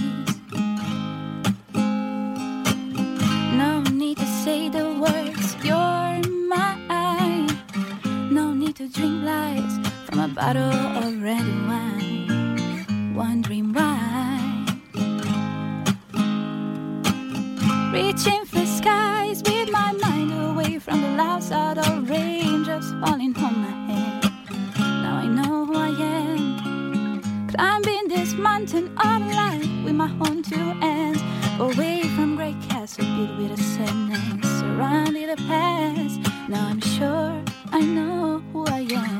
No need to say the words you're mine. No need to drink lies from a bottle of red wine, wondering why. Reaching for skies with my mind away from the loud sound of rain just falling on my head. Now I know who I am, climbing this mountain of life with my own two hands, away from great castle built with a sadness surrounding the past. Now I'm sure I know who I am.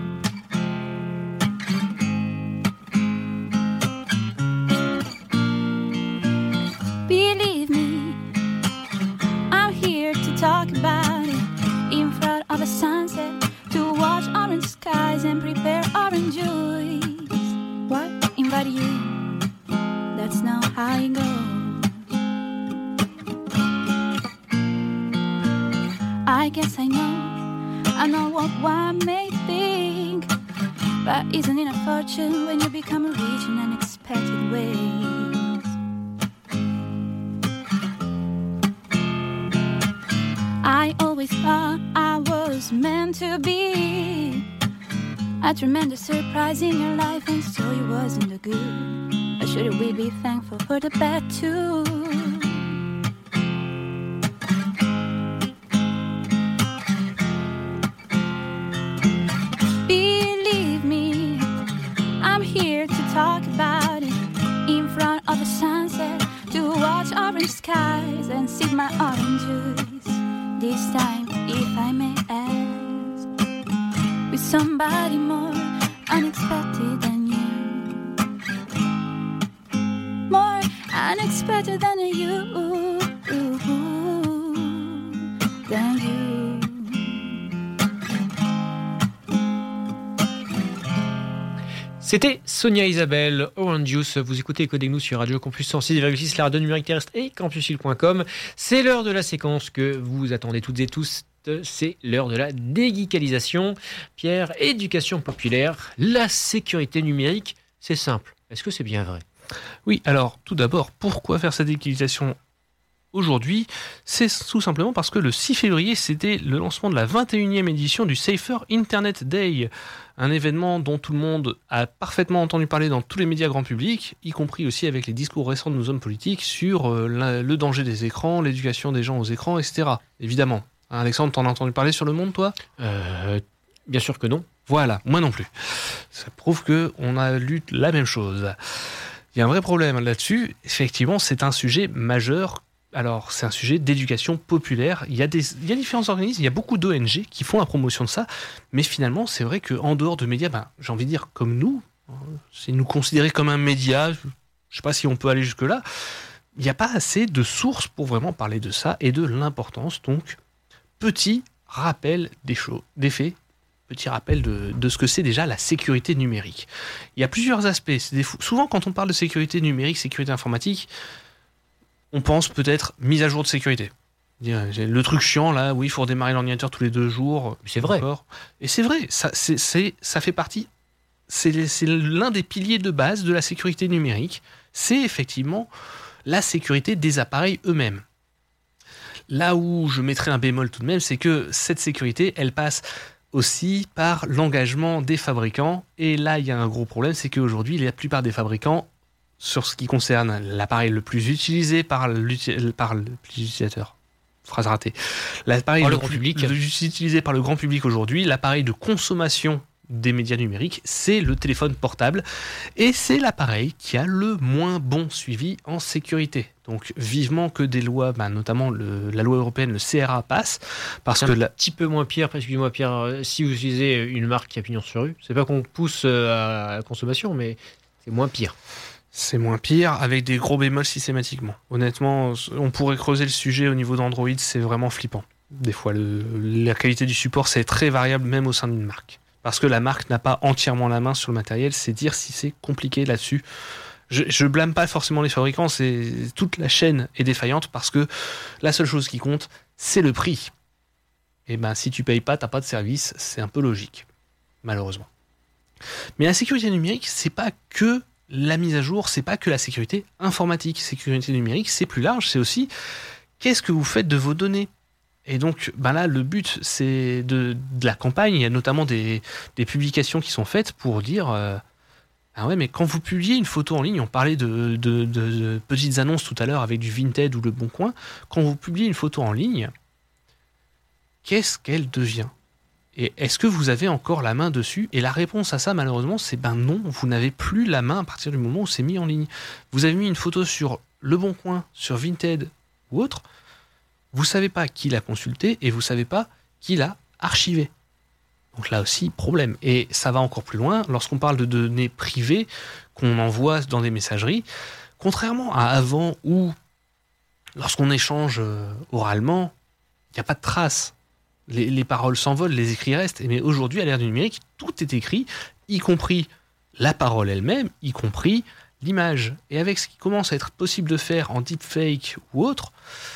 Believe me, I'm here to talk about it, in front of a sunset, to watch orange skies and prepare orange juice. What? Invite you? That's not how it goes. I guess I know what one may think, but isn't it a fortune when you become rich in unexpected ways? I always thought I was meant to be a tremendous surprise in your life, and so it wasn't the good. Or should we be thankful for the bad too? Believe me, I'm here to talk about it, in front of the sunset, to watch orange skies and sip my orange juice. This time, if I may ask, with somebody more unexpected than and it's better than you, than you. C'était Sonia Isabelle, Orange Juice. Vous écoutez Codez Nous sur Radio Campus 106,6, la radio numérique terrestre et campusile.com. C'est l'heure de la séquence que vous attendez toutes et tous. C'est l'heure de la déguicalisation. Pierre, éducation populaire, la sécurité numérique, c'est simple. Est-ce que c'est bien vrai ? Oui, alors tout d'abord, pourquoi faire cette déguicalisation aujourd'hui ? C'est tout simplement parce que le 6 février, c'était le lancement de la 21e édition du Safer Internet Day, un événement dont tout le monde a parfaitement entendu parler dans tous les médias grand public, y compris aussi avec les discours récents de nos hommes politiques sur le danger des écrans, l'éducation des gens aux écrans, etc. Évidemment. Alexandre, t'en as entendu parler sur Le Monde, toi ? Bien sûr que non. Voilà, moi non plus. Ça prouve qu'on a lu la même chose. Il y a un vrai problème là-dessus. Effectivement, c'est un sujet majeur. Alors, c'est un sujet d'éducation populaire. Il y a différents organismes, il y a beaucoup d'ONG qui font la promotion de ça. Mais finalement, c'est vrai qu'en dehors de médias, j'ai envie de dire comme nous, c'est nous considérer comme un média, je ne sais pas si on peut aller jusque-là, il n'y a pas assez de sources pour vraiment parler de ça et de l'importance. Donc, petit rappel des faits, petit rappel de ce que c'est déjà la sécurité numérique. Il y a plusieurs aspects. Souvent, quand on parle de sécurité numérique, sécurité informatique, on pense peut-être mise à jour de sécurité. Le truc chiant, là, oui, il faut redémarrer l'ordinateur tous les 2 jours. C'est vrai. Et c'est vrai, ça fait partie. C'est l'un des piliers de base de la sécurité numérique. C'est effectivement la sécurité des appareils eux-mêmes. Là où je mettrai un bémol tout de même, c'est que cette sécurité, elle passe aussi par l'engagement des fabricants. Et là, il y a un gros problème, c'est qu'aujourd'hui, la plupart des fabricants, sur ce qui concerne l'appareil le plus utilisé par l'utilisateur, phrase ratée, l'appareil le plus utilisé par le grand public aujourd'hui, l'appareil de consommation des médias numériques, c'est le téléphone portable. Et c'est l'appareil qui a le moins bon suivi en sécurité. Donc vivement que des lois, notamment la loi européenne, le CRA passe, parce c'est que un petit peu moins pire, excusez-moi Pierre, si vous utilisez une marque qui a pignon sur rue, c'est pas qu'on pousse à la consommation, mais c'est moins pire. C'est moins pire, avec des gros bémols systématiquement. Honnêtement, on pourrait creuser le sujet au niveau d'Android, c'est vraiment flippant. Des fois, la qualité du support, c'est très variable, même au sein d'une marque. Parce que la marque n'a pas entièrement la main sur le matériel, c'est dire si c'est compliqué là-dessus. Je blâme pas forcément les fabricants, toute la chaîne est défaillante parce que la seule chose qui compte, c'est le prix. Et si tu payes pas, t'as pas de service, c'est un peu logique, malheureusement. Mais la sécurité numérique, c'est pas que la mise à jour, c'est pas que la sécurité informatique. Sécurité numérique, c'est plus large, c'est aussi qu'est-ce que vous faites de vos données. Et donc là, le but, c'est de la campagne. Il y a notamment des publications qui sont faites pour dire ah ouais, mais quand vous publiez une photo en ligne, on parlait de petites annonces tout à l'heure avec du Vinted ou Le Bon Coin. Quand vous publiez une photo en ligne, qu'est-ce qu'elle devient ? Et est-ce que vous avez encore la main dessus ? Et la réponse à ça, malheureusement, c'est non, vous n'avez plus la main à partir du moment où c'est mis en ligne. Vous avez mis une photo sur Le Bon Coin, sur Vinted ou autre, vous ne savez pas qui l'a consulté et vous ne savez pas qui l'a archivé. Donc là aussi, problème. Et ça va encore plus loin, lorsqu'on parle de données privées qu'on envoie dans des messageries, contrairement à avant où, lorsqu'on échange oralement, il n'y a pas de traces. Les paroles s'envolent, les écrits restent. Mais aujourd'hui, à l'ère du numérique, tout est écrit, y compris la parole elle-même, y compris l'image. Et avec ce qui commence à être possible de faire en deepfake ou autre,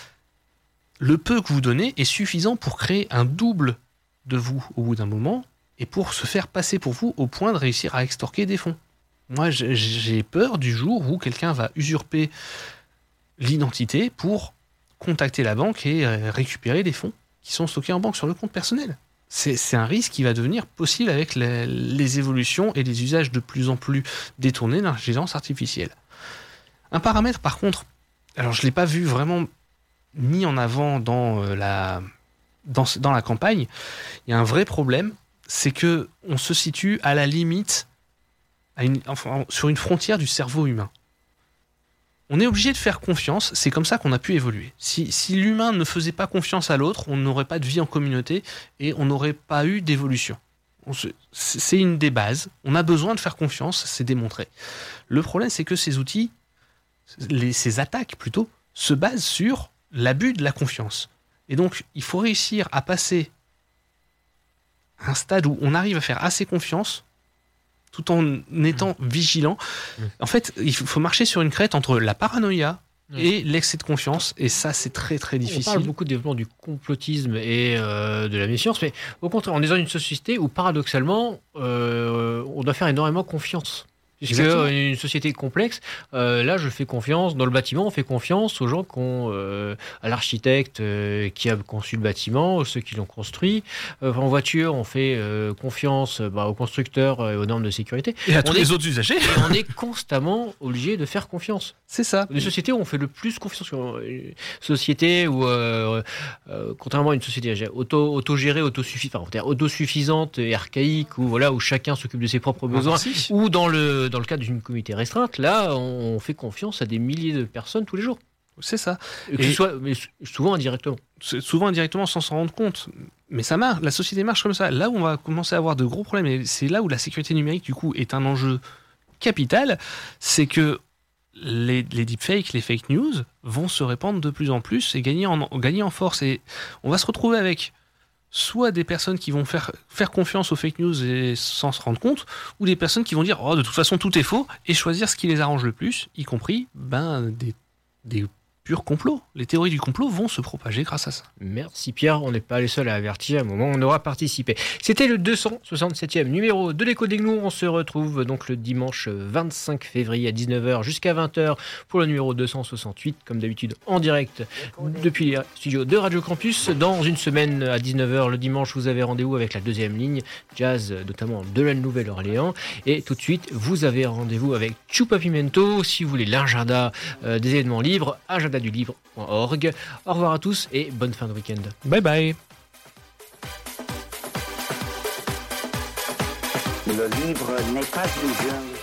le peu que vous donnez est suffisant pour créer un double de vous au bout d'un moment et pour se faire passer pour vous au point de réussir à extorquer des fonds. Moi, j'ai peur du jour où quelqu'un va usurper l'identité pour contacter la banque et récupérer les fonds qui sont stockés en banque sur le compte personnel. C'est un risque qui va devenir possible avec les évolutions et les usages de plus en plus détournés d'intelligence artificielle. Un paramètre, par contre, alors je ne l'ai pas vu vraiment mis en avant dans la campagne, il y a un vrai problème, c'est que on se situe à la limite, sur une frontière du cerveau humain. On est obligé de faire confiance, c'est comme ça qu'on a pu évoluer. Si l'humain ne faisait pas confiance à l'autre, on n'aurait pas de vie en communauté et on n'aurait pas eu d'évolution. C'est une des bases, on a besoin de faire confiance, c'est démontré. Le problème, c'est que ces outils ces attaques plutôt, se basent sur l'abus de la confiance. Et donc, il faut réussir à passer à un stade où on arrive à faire assez confiance tout en étant vigilant. En fait, il faut marcher sur une crête entre la paranoïa et l'excès de confiance, et ça, c'est très très difficile. On parle beaucoup de développement du complotisme et de la méfiance, mais au contraire, on est dans une société où paradoxalement, on doit faire énormément confiance. Puisque une société complexe, là je fais confiance, dans le bâtiment on fait confiance aux gens à l'architecte qui a conçu le bâtiment, ceux qui l'ont construit. En voiture on fait confiance aux constructeurs et aux normes de sécurité. Et à tous les autres usagers. Et on est constamment obligé de faire confiance. C'est ça. Une société où on fait le plus confiance, une société où, contrairement à une société autogérée, autosuffisante et archaïque, où chacun s'occupe de ses propres besoins, ou dans le cadre d'une communauté restreinte, là, on fait confiance à des milliers de personnes tous les jours. C'est ça. Mais souvent indirectement. Souvent indirectement sans s'en rendre compte. Mais ça marche. La société marche comme ça. Là où on va commencer à avoir de gros problèmes, et c'est là où la sécurité numérique, du coup, est un enjeu capital, c'est que les deepfakes, les fake news vont se répandre de plus en plus et gagner en force. Et on va se retrouver avec soit des personnes qui vont faire confiance aux fake news et sans se rendre compte, ou des personnes qui vont dire de toute façon tout est faux et choisir ce qui les arrange le plus, y compris des purs complots. Les théories du complot vont se propager grâce à ça. Merci Pierre, on n'est pas les seuls à avertir, à un moment on aura participé. C'était le 267e numéro de l'Écho des Gnous. On se retrouve donc le dimanche 25 février à 19h jusqu'à 20h pour le numéro 268, comme d'habitude en direct depuis les studios de Radio Campus. Dans une semaine à 19h le dimanche, vous avez rendez-vous avec la deuxième ligne jazz, notamment de la Nouvelle-Orléans. Et tout de suite, vous avez rendez-vous avec Chupa Pimento, si vous voulez l'agenda des événements libres, agendadulibre.org. Au revoir à tous et bonne fin de week-end. Bye bye. Le livre n'est pas une jungle.